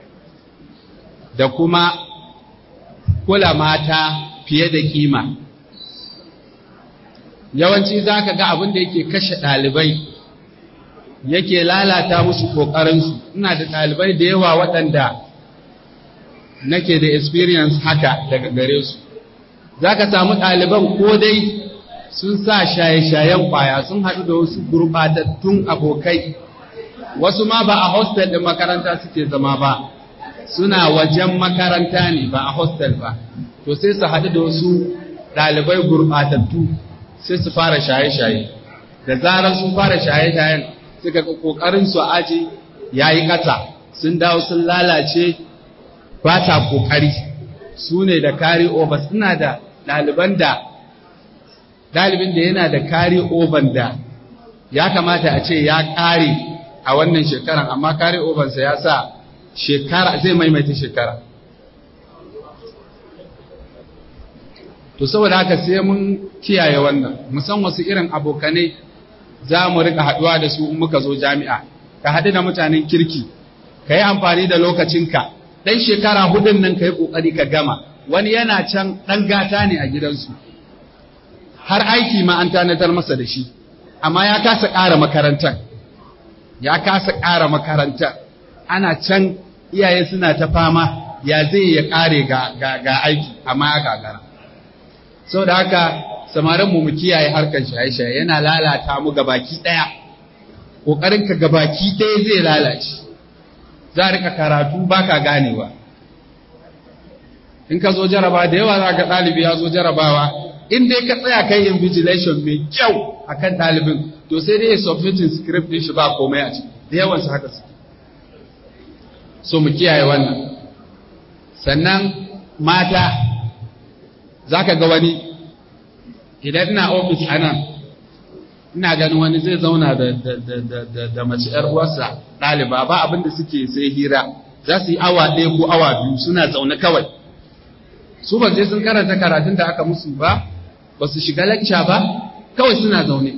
da kuma kula mata fiye da kima. Yawanci za ka ga abin da yake kashe ɗalibai yake lalata musu ƙoƙarinsu. Ina da ɗalibai da yawa waɗanda nake da experience haka daga gare su. Za ka samu ɗaliban ko dai sun sa shaye-shayen ƙwaya, sun haɗu da wasu gurɓatattun abokai, wasu ma ba a hostel ɗin makaranta suke zama ba, suna wajen makaranta ne ba a hostel ba. To sai su haɗu da wasu ɗalibai gurɓatattu sai su fara shaye-shaye. Da zarar sun fara shaye-shayen suka ƙoƙarin su aji ya yi ƙasa, sun dawo sun lalace ba ta ƙoƙari, su ne da carry over. Suna da ɗaliban da ɗalibin da yana da carry over da ya kamata a ce ya ƙare a wannan shekaran, amma carry over sa ya sa shekara zai maimaita shekara. To saboda haka sai mun kiyaye wannan, musan wasu irin abokanai za mu rika haɗuwa da su in muka zo jami'a. Ka haɗu da mutanen kirki, ka yi amfani da lokacinka, ɗan shekara hudun nan ka yi ƙoƙari ka gama. Wani yana can ɗan gata ne a gidansu, har aiki ma an tanatar masa da shi, amma ya kasa ƙara makarantar, ya kasa ƙara makarantar. Ana can iyaye suna ta fama ya zai ya ƙare ga, ga, ga aiki, amma ya gagara. Sau da haka samarinmu mu kiyaye harkar shaye-shaye, yana lalata mu gabaki ɗaya. Ƙoƙarinka gabaki ɗaya zai lalace, za a rika karatu ba ka ganewa. In ka zo jaraba da yawa za ka ɗalibi ya zo jarabawa, in dai ka tsaya kai invigilation mai kyau a kan ɗalibin, to sai dai ya submitin script ɗin shi ba komai a ciki, da yawansu haka su. So mu kiyaye wannan. Sannan mata, za ka ga wani, idan ina ofis a nan, ina ganin wani zai zauna da, da, da, da, da mace ‘yar uwarsa ɗaliba, ba abin da suke sai hira, za su yi awa ɗaya ko awa biyu suna zaune kawai. Su ba je sun karanta karatun da aka musu ba, ba su shiga lecture ba, kawai suna zaune.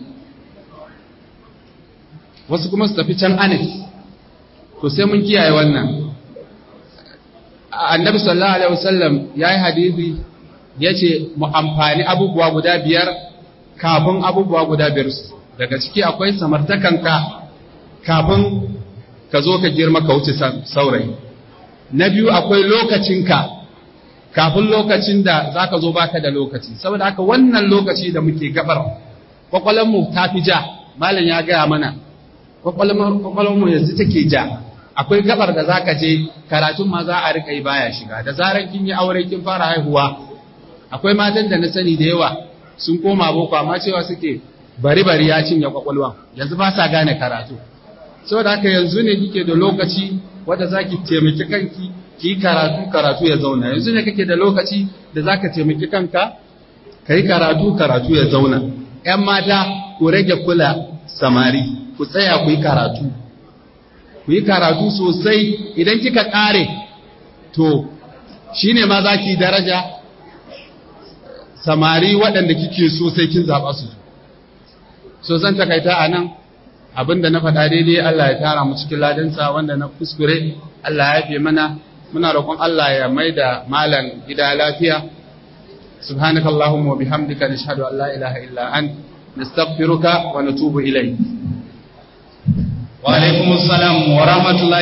Wasu kuma su tafi can annex. To sai mun kiyaye wannan. Annabi sallallahu alaihi wasallam yayi hadisi yace mu amfani abubuwa guda biyar kafin abubuwa guda biyar su. Daga ciki akwai samartakanka kafin ka zo ka girma ka wuce saurayi. Na biyu akwai lokacinka kafin lokacin da zaka zo baka da lokaci. Saboda haka wannan lokaci da muke gabar kwakwalwar mu ta fi ja. Malam ya gaya mana kwakwalwar mu yanzu take ja. Akwai gabar da zaka je karatun ma za a rika yi baya shiga. Da zaran kin yi aure kin fara haihuwa, akwai matan da na sani da yawa sun koma boko amma cewa suke bari bari ya cinye kwakwalwan, yanzu ba sa gane karatu. Saboda haka yanzu ne kike da lokaci wanda zaki taimaki kanki ki karatu karatu ya zauna. Yanzu ne kake da lokaci da zaka taimaki kanka kai karatu karatu ya zauna. Ƴan mata ku rage kula samari, ku tsaya ku yi karatu. Ku yi karatu sosai, idan kika ƙare to shine ma za ki daraja. Samari waɗanda kike so sai kin zaɓa su. So zan takaita a nan abinda na faɗa daidai Allah ya tara mu cikin ladansa, wanda na kuskure Allah ya yafe mana. Muna roƙon Allah ya maida malam gida lafiya. Subhanakallahumma wa bihamdika nashhadu an la ilaha illa ant nastaghfiruka wa natubu ilayk. Wa alaikumus salam wa rahmatullahi